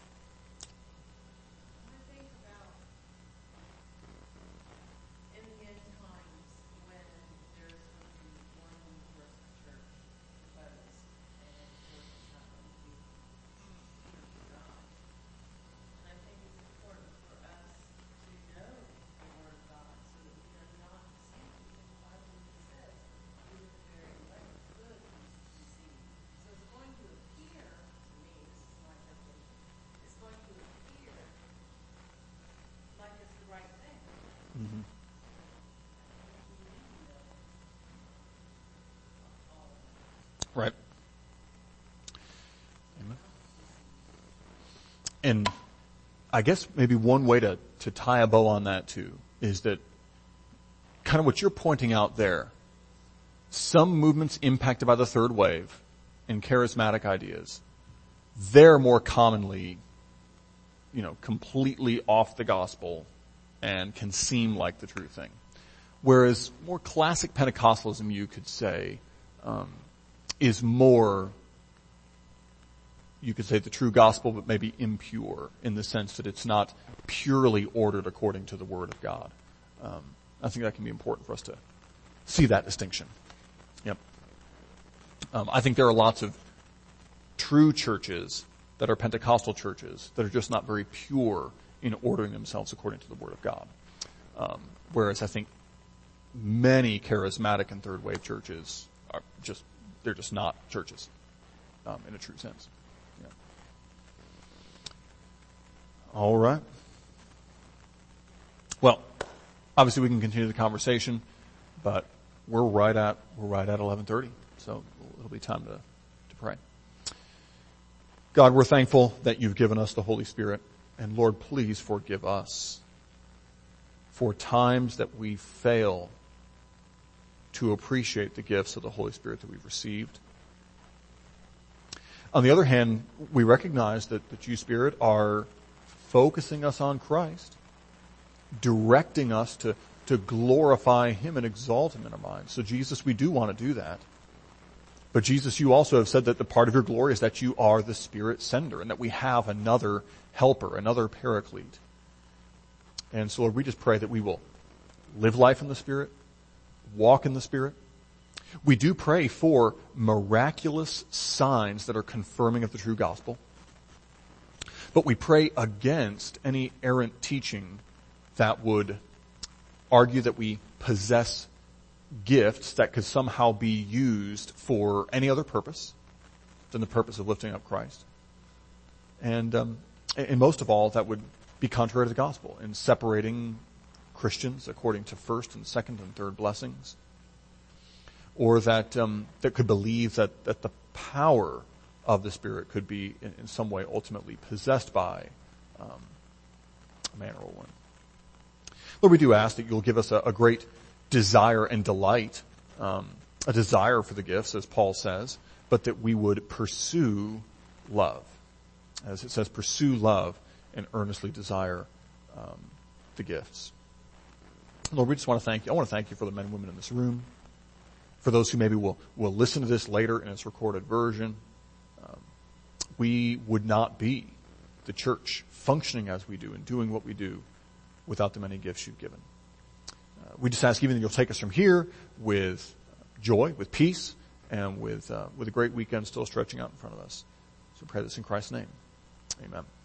Mm-hmm. Right. Amen. And I guess maybe one way to, to tie a bow on that too is that kind of what you're pointing out there, some movements impacted by the third wave and charismatic ideas, they're more commonly, you know, completely off the gospel and can seem like the true thing. Whereas more classic Pentecostalism, you could say, um, is more, you could say the true gospel, but maybe impure in the sense that it's not purely ordered according to the Word of God. Um, I think that can be important for us to see that distinction. Yep. Um, I think there are lots of true churches that are Pentecostal churches that are just not very pure in ordering themselves according to the Word of God. Um, whereas I think many charismatic and third wave churches are just, they're just not churches, um, in a true sense. Yeah. All right. Well, obviously we can continue the conversation, but we're right at, we're right at eleven thirty. So it'll be time to, to pray. God, we're thankful that you've given us the Holy Spirit. And Lord, please forgive us for times that we fail to appreciate the gifts of the Holy Spirit that we've received. On the other hand, we recognize that, that you, Spirit, are focusing us on Christ, directing us to, to glorify Him and exalt Him in our minds. So Jesus, we do want to do that. But Jesus, you also have said that the part of your glory is that you are the Spirit sender and that we have another helper, another paraclete. And so, Lord, we just pray that we will live life in the Spirit, walk in the Spirit. We do pray for miraculous signs that are confirming of the true gospel. But we pray against any errant teaching that would argue that we possess gifts that could somehow be used for any other purpose than the purpose of lifting up Christ. And, um, and most of all, that would be contrary to the gospel in separating Christians according to first and second and third blessings. Or that, um, that could believe that, that the power of the Spirit could be in, in some way ultimately possessed by um, a man or a woman. Lord, we do ask that you'll give us a, a great desire and delight, um, a desire for the gifts, as Paul says, but that we would pursue love. As it says, pursue love and earnestly desire um, the gifts. Lord, we just want to thank you. I want to thank you for the men and women in this room, for those who maybe will, will listen to this later in its recorded version. Um, we would not be the church functioning as we do and doing what we do without the many gifts you've given. Uh, we just ask even that you'll take us from here with joy, with peace, and with uh, with a great weekend still stretching out in front of us. So we pray this in Christ's name. Amen.